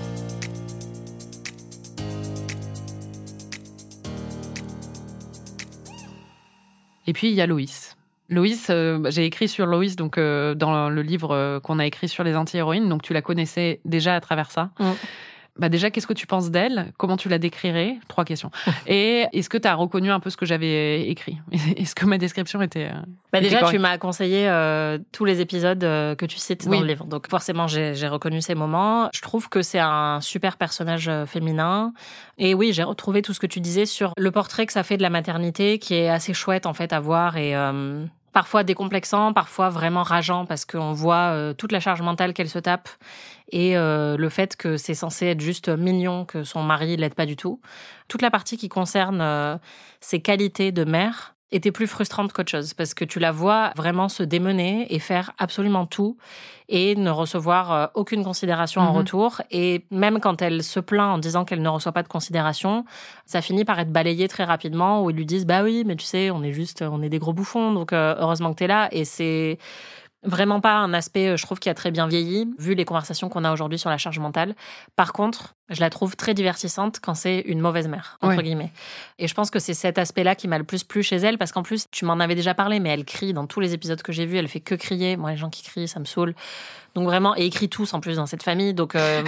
Et puis, il y a Loïs. Loïs, euh, j'ai écrit sur Loïs donc, euh, dans le livre euh, qu'on a écrit sur les anti-héroïnes, donc tu la connaissais déjà à travers ça. Mm. Bah déjà, qu'est-ce que tu penses d'elle ? Comment tu la décrirais ? Trois questions. Et est-ce que tu as reconnu un peu ce que j'avais écrit ? Est-ce que ma description était... Euh, bah était déjà, correcte ? tu m'as conseillé euh, tous les épisodes euh, que tu cites oui. dans le livre. Donc forcément, j'ai, j'ai reconnu ces moments. Je trouve que c'est un super personnage féminin. Et oui, j'ai retrouvé tout ce que tu disais sur le portrait que ça fait de la maternité, qui est assez chouette en fait à voir et... Euh... parfois décomplexant, parfois vraiment rageant, parce qu'on voit euh, toute la charge mentale qu'elle se tape et euh, le fait que c'est censé être juste mignon, que son mari l'aide pas du tout. Toute la partie qui concerne euh, ses qualités de mère était plus frustrante qu'autre chose, parce que tu la vois vraiment se démener et faire absolument tout et ne recevoir euh, aucune considération mm-hmm. en retour. Et même quand elle se plaint en disant qu'elle ne reçoit pas de considération, ça finit par être balayé très rapidement, où ils lui disent « Bah oui, mais tu sais, on est juste, on est des gros bouffons, donc euh, heureusement que t'es là. » Et c'est vraiment pas un aspect, je trouve, qui a très bien vieilli, vu les conversations qu'on a aujourd'hui sur la charge mentale. Par contre, je la trouve très divertissante quand c'est une mauvaise mère, entre ouais. guillemets. Et je pense que c'est cet aspect-là qui m'a le plus plu chez elle, parce qu'en plus, tu m'en avais déjà parlé, mais elle crie dans tous les épisodes que j'ai vus, elle fait que crier. Moi, les gens qui crient, ça me saoule. Donc vraiment, et ils crient tous en plus dans cette famille. Donc euh,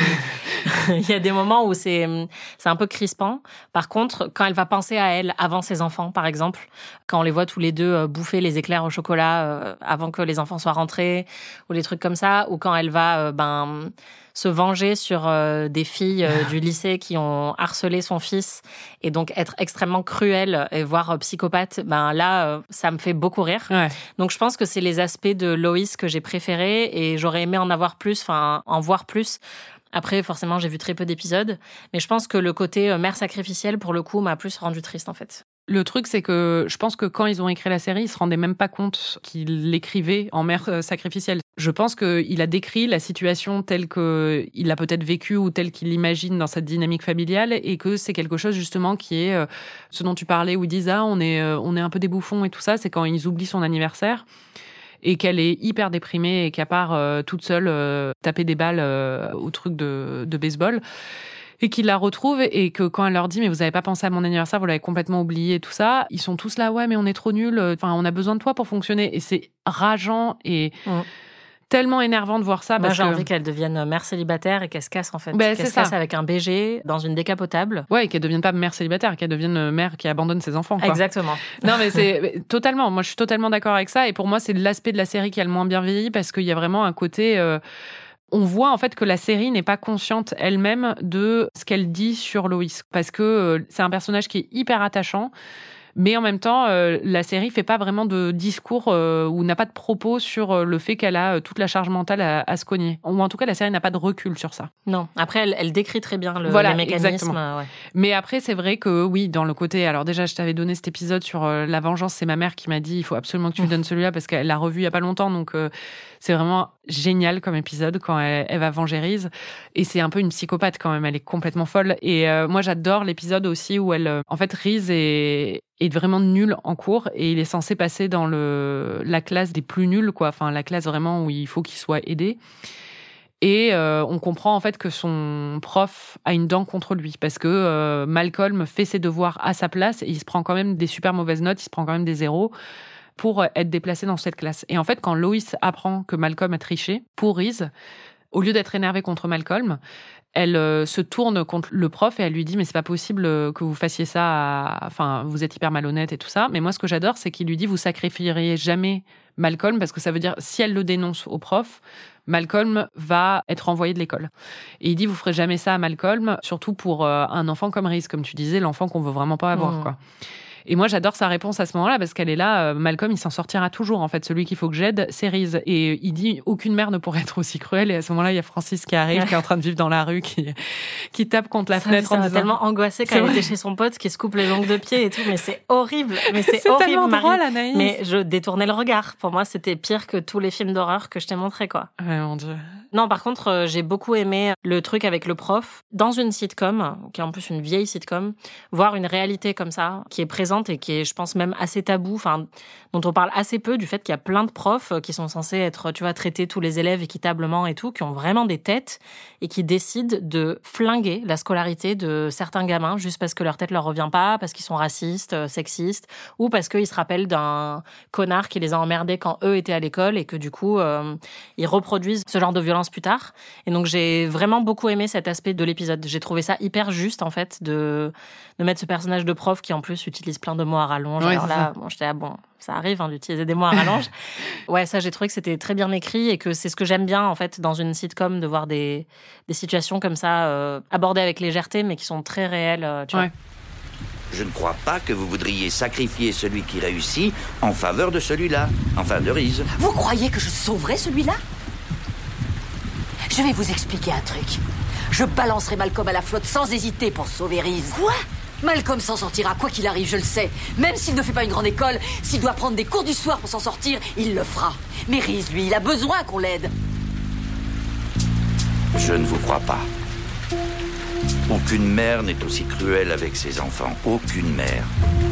il y a des moments où c'est c'est un peu crispant. Par contre, quand elle va penser à elle avant ses enfants, par exemple, quand on les voit tous les deux euh, bouffer les éclairs au chocolat euh, avant que les enfants soient rentrés, ou les trucs comme ça, ou quand elle va euh, ben se venger sur euh, des filles euh, du lycée qui ont harcelé son fils et donc être extrêmement cruelle et voire euh, psychopathe, ben là, euh, ça me fait beaucoup rire. Ouais. Donc je pense que c'est les aspects de Loïs que j'ai préférés et j'aurais aimé en avoir plus, enfin en voir plus. Après, forcément, j'ai vu très peu d'épisodes, mais je pense que le côté euh, mère sacrificielle, pour le coup, m'a plus rendu triste, en fait. Le truc, c'est que je pense que quand ils ont écrit la série, ils se rendaient même pas compte qu'ils l'écrivaient en mère sacrificielle. Je pense qu'il a décrit la situation telle qu'il l'a peut-être vécue ou telle qu'il l'imagine dans cette dynamique familiale et que c'est quelque chose justement qui est euh, ce dont tu parlais où ils disent « Ah, on est, euh, on est un peu des bouffons et tout ça », c'est quand ils oublient son anniversaire et qu'elle est hyper déprimée et qu'à part euh, toute seule euh, taper des balles euh, au truc de, de baseball. Et qu'ils la retrouvent et que quand elle leur dit « Mais vous avez pas pensé à mon anniversaire, vous l'avez complètement oublié » et tout ça, ils sont tous là « Ouais, mais on est trop nuls, enfin, on a besoin de toi pour fonctionner. » Et c'est rageant et mmh. tellement énervant de voir ça. Moi, parce j'ai que... envie qu'elle devienne mère célibataire et qu'elle se casse, en fait. Ben, qu'elle c'est se casse ça. avec un B G dans une décapotable. Ouais, et qu'elle devienne pas mère célibataire, qu'elle devienne mère qui abandonne ses enfants. Quoi. Exactement. Non, mais c'est totalement. Moi, je suis totalement d'accord avec ça. Et pour moi, c'est l'aspect de la série qui a le moins bien vieilli parce qu'il y a vraiment un côté... Euh... On voit en fait que la série n'est pas consciente elle-même de ce qu'elle dit sur Loïs. Parce que euh, c'est un personnage qui est hyper attachant. Mais en même temps, euh, la série fait pas vraiment de discours euh, ou n'a pas de propos sur euh, le fait qu'elle a euh, toute la charge mentale à, à se cogner. Ou en tout cas, la série n'a pas de recul sur ça. Non. Après, elle, elle décrit très bien le, voilà, les mécanismes. Exactement. Ouais. Mais après, c'est vrai que oui, dans le côté... Alors déjà, je t'avais donné cet épisode sur euh, la vengeance. C'est ma mère qui m'a dit, il faut absolument que tu lui donnes celui-là parce qu'elle l'a revu il y a pas longtemps. Donc, euh, c'est vraiment génial comme épisode quand elle, elle va venger Reese. Et c'est un peu une psychopathe quand même. Elle est complètement folle. Et euh, moi, j'adore l'épisode aussi où elle... Euh, en fait, Reese est... est vraiment nul en cours et il est censé passer dans le la classe des plus nuls, quoi. Enfin, la classe vraiment où il faut qu'il soit aidé. Et euh, on comprend en fait que son prof a une dent contre lui parce que euh, Malcolm fait ses devoirs à sa place et il se prend quand même des super mauvaises notes, il se prend quand même des zéros pour être déplacé dans cette classe. Et en fait, quand Loïs apprend que Malcolm a triché pour Reese, au lieu d'être énervée contre Malcolm, elle euh, se tourne contre le prof et elle lui dit « Mais c'est pas possible que vous fassiez ça, à... enfin, vous êtes hyper malhonnête et tout ça. » Mais moi, ce que j'adore, c'est qu'il lui dit « Vous sacrifieriez jamais Malcolm » parce que ça veut dire, si elle le dénonce au prof, Malcolm va être renvoyé de l'école. Et il dit, vous ferez jamais ça à Malcolm, surtout pour euh, un enfant comme Reese, comme tu disais, l'enfant qu'on veut vraiment pas avoir, mmh. quoi. Et moi, j'adore sa réponse à ce moment-là, parce qu'elle est là, euh, Malcolm, il s'en sortira toujours, en fait. Celui qu'il faut que j'aide, c'est Reese. Et il dit, aucune mère ne pourrait être aussi cruelle. Et à ce moment-là, il y a Francis qui arrive, qui est en train de vivre dans la rue, qui, qui tape contre la ça, fenêtre. Ça en m'a disant... tellement angoissée quand elle était chez son pote, qui se coupe les ongles de pied et tout. Mais c'est horrible. Mais c'est, c'est horrible, tellement Marie. drôle, Anaïs. Mais je détournais le regard. Pour moi, c'était pire que tous les films d'horreur que je t'ai montrés, quoi. Ouais, mon Dieu. Non, par contre, euh, j'ai beaucoup aimé le truc avec le prof. Dans une sitcom, qui est en plus une vieille sitcom, voir une réalité comme ça, qui est présente et qui est, je pense, même assez tabou, enfin, dont on parle assez peu, du fait qu'il y a plein de profs qui sont censés être, tu vois, traiter tous les élèves équitablement et tout, qui ont vraiment des têtes et qui décident de flinguer la scolarité de certains gamins juste parce que leur tête leur revient pas, parce qu'ils sont racistes, sexistes, ou parce qu'ils se rappellent d'un connard qui les a emmerdés quand eux étaient à l'école et que du coup, euh, ils reproduisent ce genre de violence plus tard. Et donc, j'ai vraiment beaucoup aimé cet aspect de l'épisode. J'ai trouvé ça hyper juste, en fait, de, de mettre ce personnage de prof qui, en plus, utilise plein de mots à rallonge. Ouais, alors là, bon, j'étais là, bon, ça arrive hein, d'utiliser des mots à rallonge. Ouais, ça, j'ai trouvé que c'était très bien écrit et que c'est ce que j'aime bien, en fait, dans une sitcom, de voir des, des situations comme ça, euh, abordées avec légèreté, mais qui sont très réelles, euh, tu ouais. vois. Je ne crois pas que vous voudriez sacrifier celui qui réussit en faveur de celui-là, enfin de Reese. Vous croyez que je sauverai celui-là ? Je vais vous expliquer un truc. Je balancerai Malcolm à la flotte sans hésiter pour sauver Reese. Quoi ? Malcolm s'en sortira, quoi qu'il arrive, je le sais. Même s'il ne fait pas une grande école, s'il doit prendre des cours du soir pour s'en sortir, il le fera. Mais Reese, lui, il a besoin qu'on l'aide. Je ne vous crois pas. Aucune mère n'est aussi cruelle avec ses enfants. Aucune mère.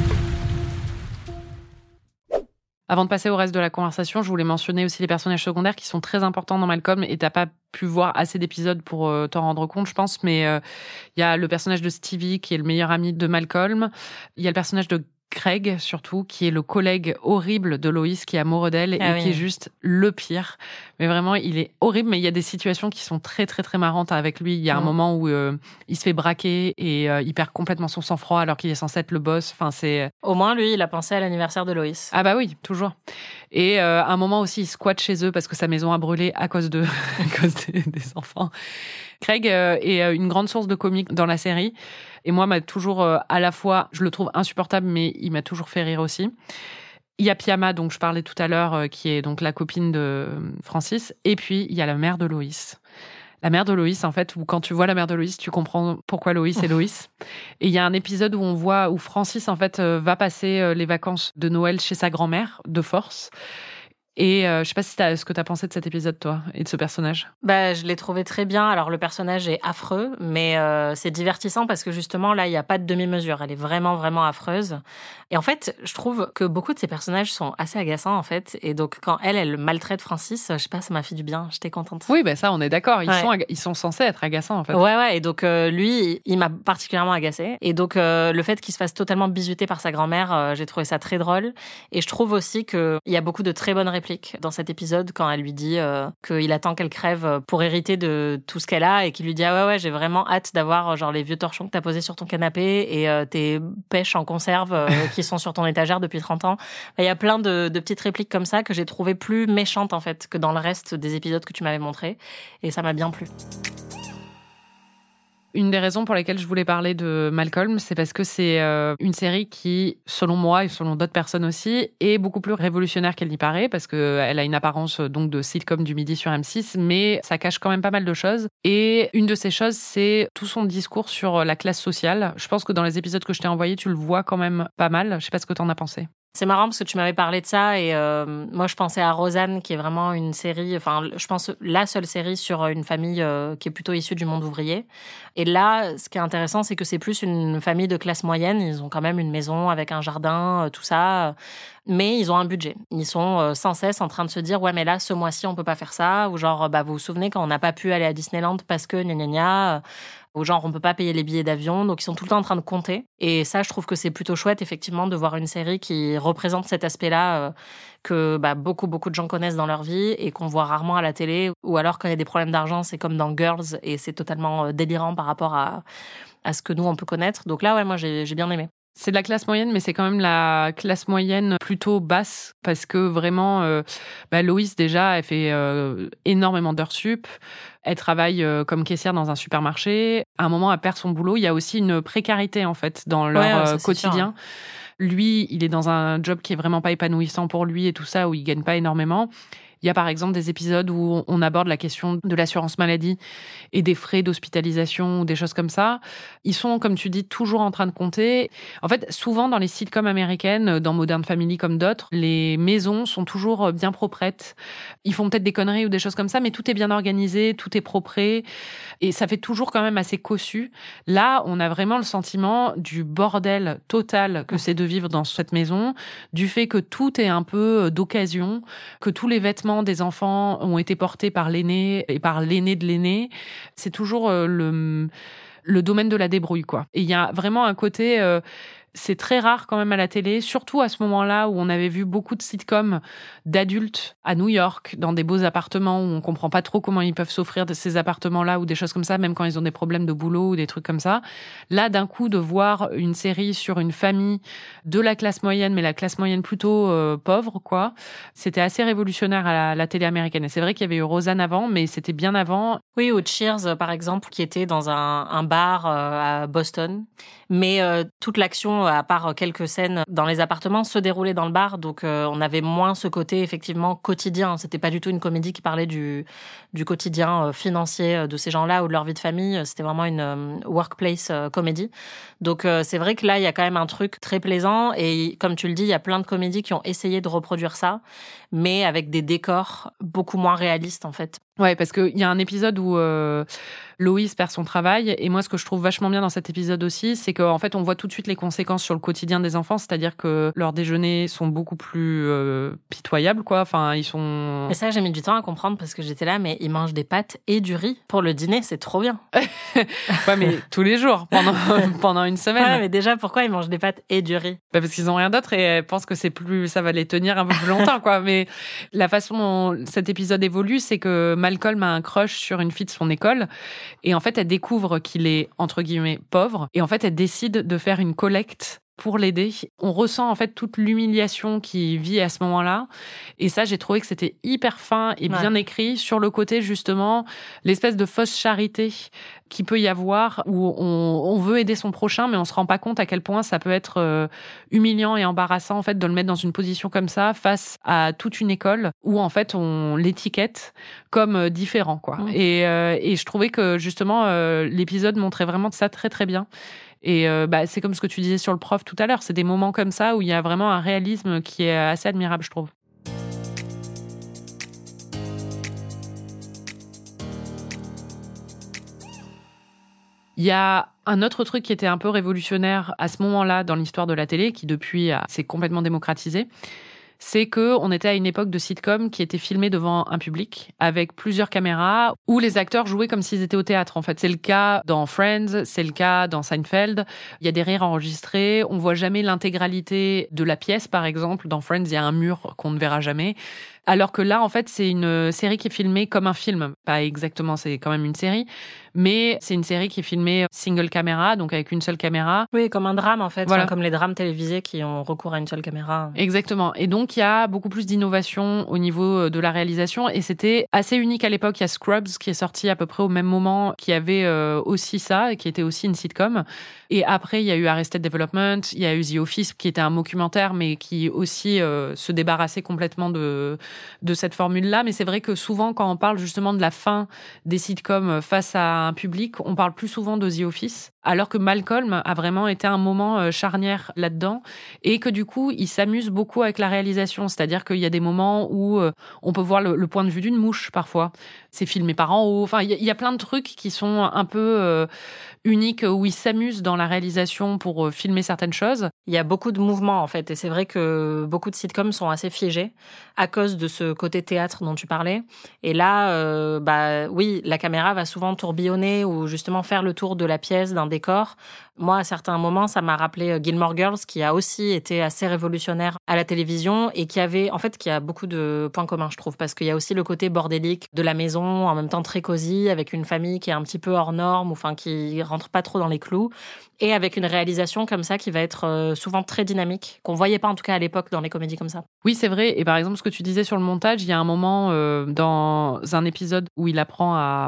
Avant de passer au reste de la conversation, je voulais mentionner aussi les personnages secondaires qui sont très importants dans Malcolm, et t'as pas pu voir assez d'épisodes pour euh, t'en rendre compte, je pense, mais il euh, y a le personnage de Stevie qui est le meilleur ami de Malcolm, il y a le personnage de Craig, surtout, qui est le collègue horrible de Loïs, qui est amoureux d'elle, ah et oui. qui est juste le pire. Mais vraiment, il est horrible, mais il y a des situations qui sont très, très, très marrantes avec lui. Il y a mmh. un moment où euh, il se fait braquer et euh, il perd complètement son sang-froid alors qu'il est censé être le boss. Enfin, c'est... Au moins, lui, il a pensé à l'anniversaire de Loïs. Ah bah oui, toujours. Et euh, à un moment aussi, il squatte chez eux parce que sa maison a brûlé à cause, de... à cause des, des enfants. Craig euh, est une grande source de comique dans la série. Et moi, m'a toujours, euh, à la fois, je le trouve insupportable, mais il m'a toujours fait rire aussi. Il y a Piama, dont je parlais tout à l'heure, euh, qui est donc la copine de Francis. Et puis, il y a la mère de Loïs. La mère de Loïs, en fait, où quand tu vois la mère de Loïs, tu comprends pourquoi Loïs est Loïs. Et il y a un épisode où on voit, où Francis, en fait, euh, va passer euh, les vacances de Noël chez sa grand-mère, de force. Et euh, je sais pas si t'as, ce que t'as pensé de cet épisode, toi, et de ce personnage. Bah, je l'ai trouvé très bien. Alors, le personnage est affreux, mais euh, c'est divertissant parce que justement, là, il n'y a pas de demi-mesure. Elle est vraiment, vraiment affreuse. Et en fait, je trouve que beaucoup de ces personnages sont assez agaçants, en fait. Et donc, quand elle, elle maltraite Francis, je sais pas, ça m'a fait du bien. J'étais contente. Oui, ben bah ça, on est d'accord. Ils, ouais. sont, aga- ils sont censés être agaçants, en fait. Ouais, ouais. Et donc, euh, lui, il m'a particulièrement agacée. Et donc, euh, le fait qu'il se fasse totalement bisuter par sa grand-mère, euh, j'ai trouvé ça très drôle. Et je trouve aussi qu'il y a beaucoup de très bonnes répliques dans cet épisode quand elle lui dit euh, qu'il attend qu'elle crève pour hériter de tout ce qu'elle a et qu'il lui dit ah ouais ouais j'ai vraiment hâte d'avoir genre les vieux torchons que t'as posés sur ton canapé et euh, tes pêches en conserve euh, qui sont sur ton étagère depuis trente ans. Il y a plein de, de petites répliques comme ça que j'ai trouvées plus méchantes en fait que dans le reste des épisodes que tu m'avais montrés et ça m'a bien plu. Une des raisons pour lesquelles je voulais parler de Malcolm, c'est parce que c'est euh, une série qui, selon moi et selon d'autres personnes aussi, est beaucoup plus révolutionnaire qu'elle n'y paraît, parce qu'elle a une apparence donc de sitcom du midi sur M six, mais ça cache quand même pas mal de choses. Et une de ces choses, c'est tout son discours sur la classe sociale. Je pense que dans les épisodes que je t'ai envoyés, tu le vois quand même pas mal. Je sais pas ce que t'en as pensé. C'est marrant parce que tu m'avais parlé de ça et euh, moi je pensais à Roseanne qui est vraiment une série, enfin je pense la seule série sur une famille euh, qui est plutôt issue du monde ouvrier. Et là, ce qui est intéressant, c'est que c'est plus une famille de classe moyenne. Ils ont quand même une maison avec un jardin, euh, tout ça, mais ils ont un budget. Ils sont euh, sans cesse en train de se dire ouais mais là ce mois-ci on peut pas faire ça, ou genre bah vous vous souvenez quand on n'a pas pu aller à Disneyland parce que gna gna gna. Ou genre, on peut pas payer les billets d'avion, donc ils sont tout le temps en train de compter. Et ça, je trouve que c'est plutôt chouette, effectivement, de voir une série qui représente cet aspect-là euh, que bah, beaucoup, beaucoup de gens connaissent dans leur vie et qu'on voit rarement à la télé. Ou alors, quand il y a des problèmes d'argent, c'est comme dans Girls et c'est totalement euh, délirant par rapport à, à ce que nous, on peut connaître. Donc là, ouais, moi, j'ai, j'ai bien aimé. C'est de la classe moyenne, mais c'est quand même la classe moyenne plutôt basse, parce que vraiment, euh, bah, Loïs, déjà, elle fait euh, énormément d'heures sup. Elle travaille euh, comme caissière dans un supermarché. À un moment, elle perd son boulot. Il y a aussi une précarité, en fait, dans leur Ouais, ouais, ça, euh, c'est quotidien. sûr. Lui, il est dans un job qui est vraiment pas épanouissant pour lui et tout ça, où il gagne pas énormément. Il y a par exemple des épisodes où on aborde la question de l'assurance maladie et des frais d'hospitalisation ou des choses comme ça. Ils sont, comme tu dis, toujours en train de compter. En fait, souvent dans les sitcoms américaines, dans Modern Family comme d'autres, les maisons sont toujours bien proprettes. Ils font peut-être des conneries ou des choses comme ça, mais tout est bien organisé, tout est propré. Et ça fait toujours quand même assez cossu. Là, on a vraiment le sentiment du bordel total que c'est de vivre dans cette maison, du fait que tout est un peu d'occasion, que tous les vêtements des enfants ont été portés par l'aîné et par l'aîné de l'aîné. C'est toujours euh, le, le domaine de la débrouille, quoi. Et il y a vraiment un côté... Euh, c'est très rare quand même à la télé, surtout à ce moment-là où on avait vu beaucoup de sitcoms d'adultes à New York, dans des beaux appartements où on comprend pas trop comment ils peuvent s'offrir de ces appartements-là ou des choses comme ça, même quand ils ont des problèmes de boulot ou des trucs comme ça. Là, d'un coup, de voir une série sur une famille de la classe moyenne, mais la classe moyenne plutôt euh, pauvre, quoi, c'était assez révolutionnaire à la, la télé américaine. Et c'est vrai qu'il y avait eu Roseanne avant, mais c'était bien avant. Oui, ou Cheers, par exemple, qui était dans un, un bar euh, à Boston. Mais euh, toute l'action, à part quelques scènes dans les appartements, se déroulait dans le bar. Donc, euh, on avait moins ce côté, effectivement, quotidien. C'était pas du tout une comédie qui parlait du, du quotidien euh, financier de ces gens-là ou de leur vie de famille. C'était vraiment une euh, workplace euh, comédie. Donc, euh, c'est vrai que là, il y a quand même un truc très plaisant. Et comme tu le dis, il y a plein de comédies qui ont essayé de reproduire ça, mais avec des décors beaucoup moins réalistes, en fait. Ouais, parce qu'il y a un épisode où euh, Loïs perd son travail. Et moi, ce que je trouve vachement bien dans cet épisode aussi, c'est qu'en fait, on voit tout de suite les conséquences sur le quotidien des enfants. C'est-à-dire que leurs déjeuners sont beaucoup plus euh, pitoyables, quoi. Enfin, ils sont... Et ça, j'ai mis du temps à comprendre parce que j'étais là, mais ils mangent des pâtes et du riz pour le dîner, c'est trop bien. Ouais, mais tous les jours, pendant, pendant une semaine. Ouais, mais déjà, pourquoi ils mangent des pâtes et du riz? Bah parce qu'ils ont rien d'autre et elles pensent que c'est plus, ça va les tenir un peu plus longtemps, quoi. Mais la façon dont cet épisode évolue, c'est que Malcolm a un crush sur une fille de son école et en fait, elle découvre qu'il est, entre guillemets, pauvre et en fait, elle décide de faire une collecte pour l'aider. On ressent en fait toute l'humiliation qu'il vit à ce moment-là. Et ça, j'ai trouvé que c'était hyper fin et bien ouais. écrit sur le côté, justement, l'espèce de fausse charité qu'il peut y avoir où on, on veut aider son prochain, mais on se rend pas compte à quel point ça peut être euh, humiliant et embarrassant, en fait, de le mettre dans une position comme ça face à toute une école où, en fait, on l'étiquette comme euh, différent, quoi. Mmh. Et, euh, et je trouvais que, justement, euh, l'épisode montrait vraiment ça très, très bien. Et euh, bah, c'est comme ce que tu disais sur le prof tout à l'heure, c'est des moments comme ça où il y a vraiment un réalisme qui est assez admirable, je trouve. Il y a un autre truc qui était un peu révolutionnaire à ce moment-là dans l'histoire de la télé, qui depuis a, s'est complètement démocratisé, c'est qu'on était à une époque de sitcom qui était filmée devant un public, avec plusieurs caméras, où les acteurs jouaient comme s'ils étaient au théâtre, en fait. C'est le cas dans Friends, c'est le cas dans Seinfeld. Il y a des rires enregistrés, on voit jamais l'intégralité de la pièce, par exemple. Dans Friends, il y a un mur qu'on ne verra jamais. Alors que là, en fait, c'est une série qui est filmée comme un film. Pas exactement, c'est quand même une série. Mais c'est une série qui est filmée single caméra, donc avec une seule caméra. Oui, comme un drame, en fait. Voilà. Enfin, comme les drames télévisés qui ont recours à une seule caméra. Exactement. Et donc, il y a beaucoup plus d'innovation au niveau de la réalisation. Et c'était assez unique à l'époque. Il y a Scrubs qui est sorti à peu près au même moment, qui avait euh, aussi ça, et qui était aussi une sitcom. Et après, il y a eu Arrested Development, il y a eu The Office, qui était un documentaire, mais qui aussi euh, se débarrassait complètement de, de cette formule-là. Mais c'est vrai que souvent, quand on parle justement de la fin des sitcoms face à un public, on parle plus souvent de The Office, alors que Malcolm a vraiment été un moment charnière là-dedans, et que du coup, il s'amuse beaucoup avec la réalisation. C'est-à-dire qu'il y a des moments où on peut voir le, le point de vue d'une mouche, parfois. C'est filmé par en haut. Enfin, il y, y a plein de trucs qui sont un peu... Euh, unique où il s'amuse dans la réalisation pour filmer certaines choses. Il y a beaucoup de mouvements, en fait. Et c'est vrai que beaucoup de sitcoms sont assez figés à cause de ce côté théâtre dont tu parlais. Et là, euh, bah, oui, la caméra va souvent tourbillonner ou justement faire le tour de la pièce, d'un décor. Moi, à certains moments, ça m'a rappelé Gilmore Girls, qui a aussi été assez révolutionnaire à la télévision et qui avait, en fait, qui a beaucoup de points communs, je trouve, parce qu'il y a aussi le côté bordélique de la maison, en même temps très cosy, avec une famille qui est un petit peu hors norme, ou enfin qui rentre pas trop dans les clous, et avec une réalisation comme ça qui va être souvent très dynamique, qu'on voyait pas en tout cas à l'époque dans les comédies comme ça. Oui, c'est vrai. Et par exemple, ce que tu disais sur le montage, il y a un moment euh, dans un épisode où il apprend à,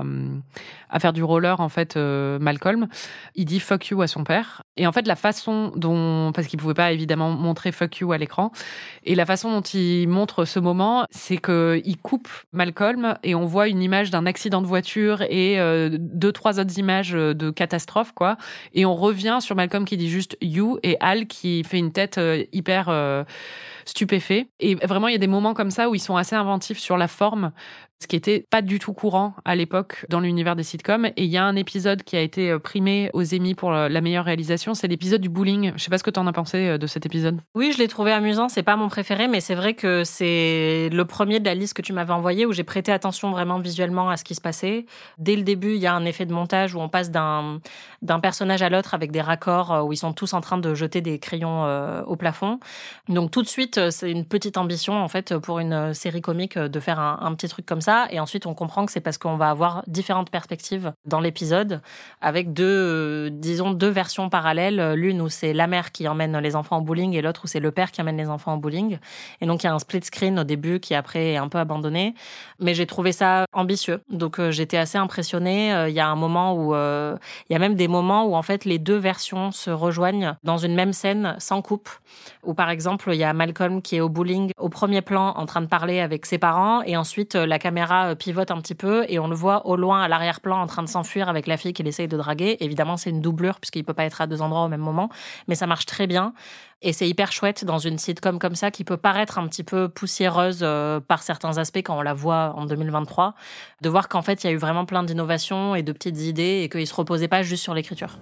à faire du roller, en fait, euh, Malcolm, il dit fuck you à son père. Et en fait, la façon dont, parce qu'il pouvait pas évidemment montrer fuck you à l'écran, et la façon dont il montre ce moment, c'est que il coupe Malcolm et on voit une image d'un accident de voiture et euh, deux, trois autres images de catastrophe, quoi. Et on revient sur Malcolm qui dit juste you et Al qui fait une tête euh, hyper euh, stupéfait. Et vraiment, il y a des moments comme ça où ils sont assez inventifs sur la forme, ce qui était pas du tout courant à l'époque dans l'univers des sitcoms. Et il y a un épisode qui a été primé aux Emmy pour la meilleure réalisation, c'est l'épisode du bowling. Je sais pas ce que t'en as pensé de cet épisode. Oui, je l'ai trouvé amusant, c'est pas mon préféré, mais c'est vrai que c'est le premier de la liste que tu m'avais envoyé où j'ai prêté attention vraiment visuellement à ce qui se passait. Dès le début, il y a un effet de montage où on passe d'un, d'un personnage à l'autre avec des raccords où ils sont tous en train de jeter des crayons euh, au plafond. Donc tout de suite, c'est une petite ambition en fait pour une série comique de faire un, un petit truc comme ça. Et ensuite, on comprend que c'est parce qu'on va avoir différentes perspectives dans l'épisode avec deux, euh, disons, deux versions parallèles. L'une où c'est la mère qui emmène les enfants au bowling et l'autre où c'est le père qui emmène les enfants au bowling. Et donc, il y a un split screen au début qui après est un peu abandonné. Mais j'ai trouvé ça ambitieux. Donc, euh, j'étais assez impressionnée. Il euh, y a un moment où... Il euh, y a même des moments où, en fait, les deux versions se rejoignent dans une même scène sans coupe. Où, par exemple, il y a Malcolm qui est au bowling au premier plan en train de parler avec ses parents et ensuite, la caméra pivote un petit peu et on le voit au loin à l'arrière-plan en train de s'enfuir avec la fille qu'il essaye de draguer. Évidemment, c'est une doublure puisqu'il peut pas être à deux endroits au même moment, mais ça marche très bien et c'est hyper chouette dans une sitcom comme ça qui peut paraître un petit peu poussiéreuse euh, par certains aspects quand on la voit en deux mille vingt-trois, de voir qu'en fait, il y a eu vraiment plein d'innovations et de petites idées et qu'il se reposait pas juste sur l'écriture.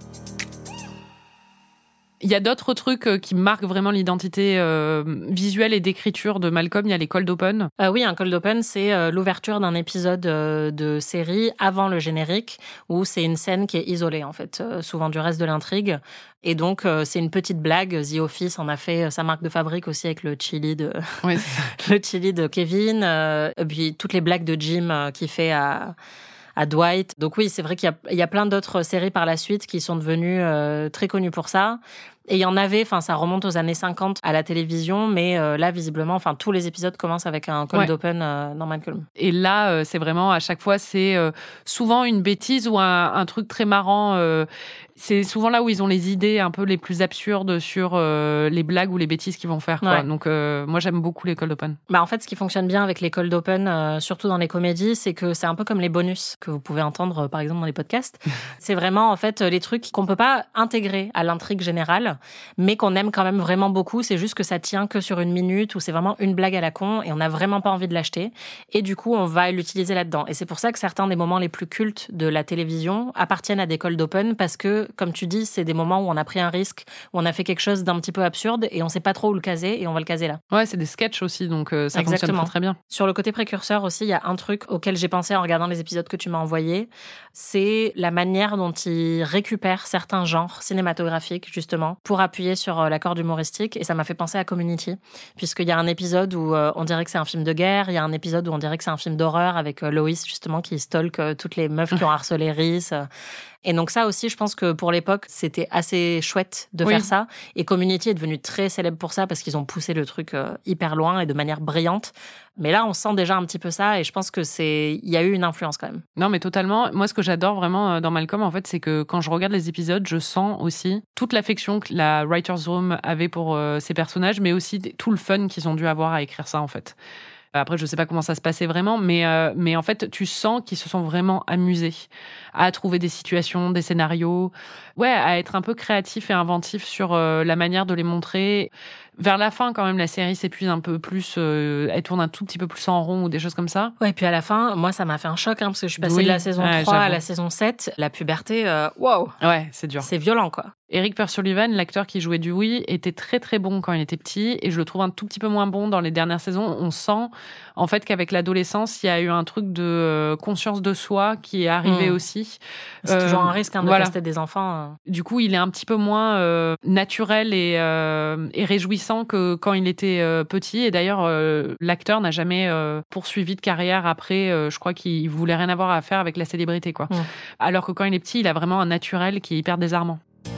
Il y a d'autres trucs qui marquent vraiment l'identité euh, visuelle et d'écriture de Malcolm. Il y a les cold open. Euh, oui, un cold open, c'est euh, l'ouverture d'un épisode euh, de série avant le générique, où c'est une scène qui est isolée, en fait, euh, souvent du reste de l'intrigue. Et donc, euh, c'est une petite blague. The Office en a fait sa marque de fabrique aussi avec le chili de, oui, le chili de Kevin. Euh, et puis, toutes les blagues de Jim euh, qu'il fait à... à Dwight. Donc oui, c'est vrai qu'il y a, il y a plein d'autres séries par la suite qui sont devenues euh, très connues pour ça. Et il y en avait, enfin, ça remonte aux années cinquante à la télévision, mais euh, là, visiblement, enfin, tous les épisodes commencent avec un cold ouais. open euh, dans Malcolm. Et là, euh, c'est vraiment, à chaque fois, c'est euh, souvent une bêtise ou un, un truc très marrant. Euh, c'est souvent là où ils ont les idées un peu les plus absurdes sur euh, les blagues ou les bêtises qu'ils vont faire, quoi. Ouais. Donc, euh, moi, j'aime beaucoup les cold open. Bah, en fait, ce qui fonctionne bien avec les cold open, euh, surtout dans les comédies, c'est que c'est un peu comme les bonus que vous pouvez entendre, par exemple, dans les podcasts. C'est vraiment, en fait, les trucs qu'on peut pas intégrer à l'intrigue générale, mais qu'on aime quand même vraiment beaucoup. C'est juste que ça tient que sur une minute ou c'est vraiment une blague à la con et on n'a vraiment pas envie de l'acheter. Et du coup, on va l'utiliser là-dedans. Et c'est pour ça que certains des moments les plus cultes de la télévision appartiennent à des cold open parce que, comme tu dis, c'est des moments où on a pris un risque, où on a fait quelque chose d'un petit peu absurde et on sait pas trop où le caser et on va le caser là. Ouais, c'est des sketchs aussi, donc euh, ça Exactement. fonctionne très, très bien. Sur le côté précurseur aussi, il y a un truc auquel j'ai pensé en regardant les épisodes que tu m'as envoyés. C'est la manière dont ils récupèrent certains genres cinématographiques, justement, pour appuyer sur la corde humoristique, et ça m'a fait penser à Community, puisqu'il y a un épisode où euh, on dirait que c'est un film de guerre, il y a un épisode où on dirait que c'est un film d'horreur avec euh, Lois, justement, qui stalk euh, toutes les meufs qui ont harcelé Reese. Euh. Et donc ça aussi, je pense que pour l'époque, c'était assez chouette de oui. faire ça. Et Community est devenu très célèbre pour ça, parce qu'ils ont poussé le truc euh, hyper loin et de manière brillante. Mais là, on sent déjà un petit peu ça, et je pense que c'est, il y a eu une influence quand même. Non, mais totalement. Moi, ce que j'adore vraiment dans Malcolm, en fait, c'est que quand je regarde les épisodes, je sens aussi toute l'affection que la writers' room avait pour euh, ces personnages, mais aussi tout le fun qu'ils ont dû avoir à écrire ça, en fait. Après, je sais pas comment ça se passait vraiment, mais euh, mais en fait, tu sens qu'ils se sont vraiment amusés à trouver des situations, des scénarios, ouais, à être un peu créatifs et inventifs sur euh, la manière de les montrer. Vers la fin, quand même, la série s'épuise un peu plus. Euh, elle tourne un tout petit peu plus en rond ou des choses comme ça. Ouais, et puis à la fin, moi, ça m'a fait un choc, hein, parce que je suis passée Oui. de la saison Ouais, trois à j'avoue. la saison sept. La puberté, euh, waouh! Ouais, c'est dur. C'est violent, quoi. Eric Pearce-Sullivan, l'acteur qui jouait Dewey, était très très bon quand il était petit et je le trouve un tout petit peu moins bon dans les dernières saisons. On sent en fait qu'avec l'adolescence, il y a eu un truc de euh, conscience de soi qui est arrivé Mmh. aussi. C'est Euh, toujours un risque hein, de voilà. tester des enfants. Du coup, il est un petit peu moins euh, naturel et, euh, et réjouissant que quand il était euh, petit. Et d'ailleurs, euh, l'acteur n'a jamais euh, poursuivi de carrière après. Euh, je crois qu'il voulait rien avoir à faire avec la célébrité, quoi. Mmh. Alors que quand il est petit, il a vraiment un naturel qui est hyper désarmant.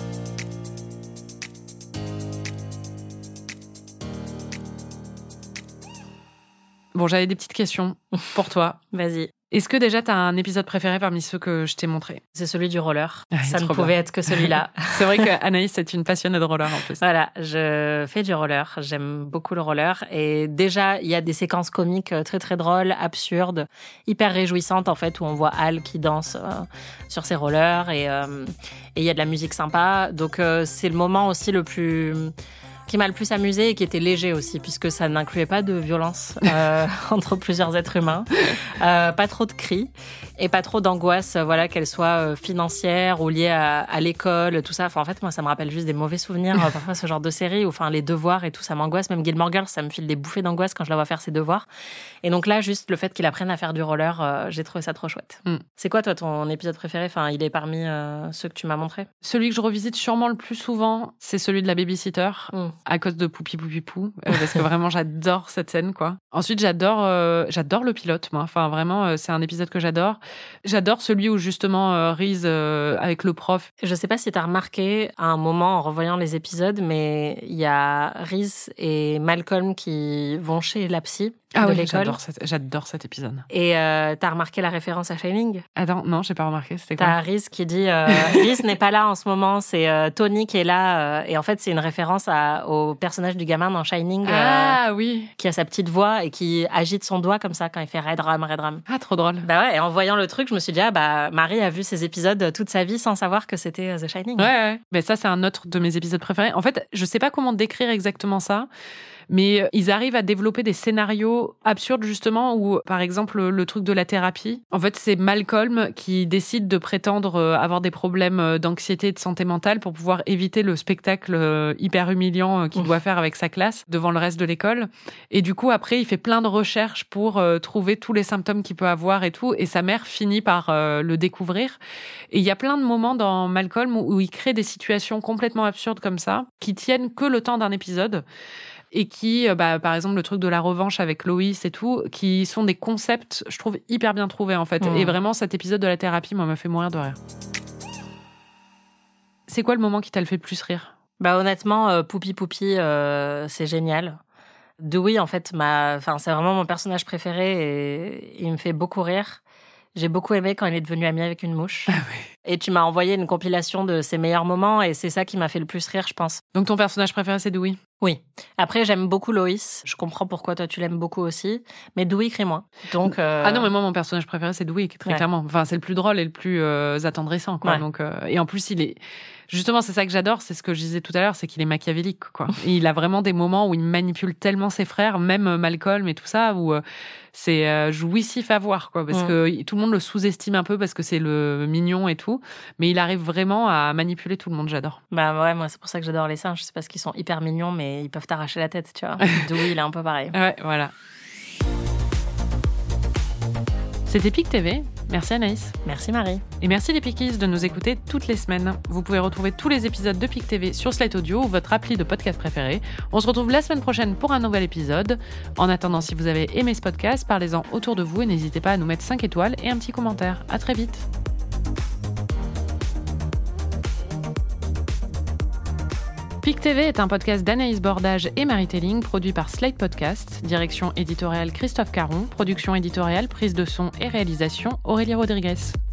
Bon, j'avais des petites questions pour toi. Vas-y. Est-ce que déjà, tu as un épisode préféré parmi ceux que je t'ai montrés ? C'est celui du roller. Ah, il est Ça ne trop pouvait bien. être que celui-là. C'est vrai qu'Anaïs est une passionnée de roller en plus. Voilà, je fais du roller. J'aime beaucoup le roller. Et déjà, il y a des séquences comiques très, très drôles, absurdes, hyper réjouissantes, en fait, où on voit Al qui danse euh, sur ses rollers. Et euh, et il y a de la musique sympa. Donc, euh, c'est le moment aussi le plus... qui m'a le plus amusé et qui était léger aussi, puisque ça n'incluait pas de violence euh, entre plusieurs êtres humains, euh, pas trop de cris et pas trop d'angoisse, euh, voilà, qu'elle soit euh, financière ou liée à, à l'école, tout ça. Enfin, en fait, moi, ça me rappelle juste des mauvais souvenirs, euh, parfois ce genre de série, ou enfin les devoirs et tout, ça m'angoisse. Même Gilmore Girls, ça me file des bouffées d'angoisse quand je la vois faire ses devoirs. Et donc là, juste le fait qu'il apprenne à faire du roller, euh, j'ai trouvé ça trop chouette. Mm. C'est quoi, toi, ton épisode préféré ? Enfin, il est parmi euh, ceux que tu m'as montré. Celui que je revisite sûrement le plus souvent, c'est celui de la babysitter, Mm. à cause de Poupi Poupi Pou, euh, parce que vraiment j'adore cette scène, quoi. Ensuite, j'adore, euh, j'adore le pilote, moi. Enfin, vraiment, euh, c'est un épisode que j'adore. J'adore celui où justement euh, Reese euh, avec le prof. Je sais pas si t'as remarqué à un moment en revoyant les épisodes, mais il y a Reese et Malcolm qui vont chez la psy Ah de oui, l'école. j'adore, cet, j'adore cet épisode. Et euh, t'as remarqué la référence à Shining ? Attends, non, j'ai pas remarqué, c'était quoi ? T'as Reese qui dit euh, Reese n'est pas là en ce moment, c'est euh, Tony qui est là. euh, et en fait, c'est une référence à, au personnage du gamin dans Shining euh, Ah oui. qui a sa petite voix et qui agite son doigt comme ça quand il fait Red Rum, Red Rum. Ah, trop drôle. Bah ouais, et en voyant le truc, je me suis dit, ah bah, Marie a vu ces épisodes toute sa vie sans savoir que c'était euh, The Shining. Ouais, ouais. Mais ça, c'est un autre de mes épisodes préférés. En fait, je sais pas comment décrire exactement ça, mais ils arrivent à développer des scénarios absurdes, justement, où, par exemple, le truc de la thérapie. En fait, c'est Malcolm qui décide de prétendre avoir des problèmes d'anxiété et de santé mentale pour pouvoir éviter le spectacle hyper humiliant qu'il doit faire avec sa classe devant le reste de l'école. Et du coup, après, il fait plein de recherches pour trouver tous les symptômes qu'il peut avoir et tout. Et sa mère finit par le découvrir. Et il y a plein de moments dans Malcolm où il crée des situations complètement absurdes comme ça, qui tiennent que le temps d'un épisode. Et qui, bah, par exemple, le truc de la revanche avec Loïs et tout, qui sont des concepts, je trouve, hyper bien trouvés, en fait. Mmh. Et vraiment, cet épisode de la thérapie, moi, me fait mourir de rire. C'est quoi le moment qui t'a le fait le plus rire ? Bah, honnêtement, euh, Poupi Poupi, euh, c'est génial. Dewey, en fait, m'a... enfin, c'est vraiment mon personnage préféré et il me fait beaucoup rire. J'ai beaucoup aimé quand il est devenu ami avec une mouche. Ah oui. Et tu m'as envoyé une compilation de ses meilleurs moments et c'est ça qui m'a fait le plus rire, je pense. Donc ton personnage préféré, c'est Dewey ? Oui. Après, j'aime beaucoup Loïs. Je comprends pourquoi toi, tu l'aimes beaucoup aussi. Mais Dewey crie moins. Donc, euh... Ah non, mais moi, mon personnage préféré, c'est Dewey, très ouais. clairement. Enfin, c'est le plus drôle et le plus euh, attendrissant, quoi. Ouais. Donc, euh... Et en plus, il est... Justement, c'est ça que j'adore, c'est ce que je disais tout à l'heure, c'est qu'il est machiavélique, quoi. Et il a vraiment des moments où il manipule tellement ses frères, même Malcolm et tout ça, où euh, c'est euh, jouissif à voir, quoi. Parce mmh. que tout le monde le sous-estime un peu parce que c'est le mignon et tout. Mais il arrive vraiment à manipuler tout le monde, j'adore. Bah ouais, moi, c'est pour ça que j'adore les singes. C'est parce qu'ils sont hyper mignons, mais ils peuvent t'arracher la tête, tu vois. Dewey, il est un peu pareil. Ouais, voilà. C'était Pic T V. Merci Anaïs. Merci Marie. Et merci les Piquis de nous écouter toutes les semaines. Vous pouvez retrouver tous les épisodes de Pic T V sur Slate Audio ou votre appli de podcast préféré. On se retrouve la semaine prochaine pour un nouvel épisode. En attendant, si vous avez aimé ce podcast, parlez-en autour de vous et n'hésitez pas à nous mettre cinq étoiles et un petit commentaire. À très vite. Pic T V est un podcast d'Anaïs Bordage et Marie Telling, produit par Slate Podcast, direction éditoriale Christophe Caron, production éditoriale, prise de son et réalisation Aurélie Rodriguez.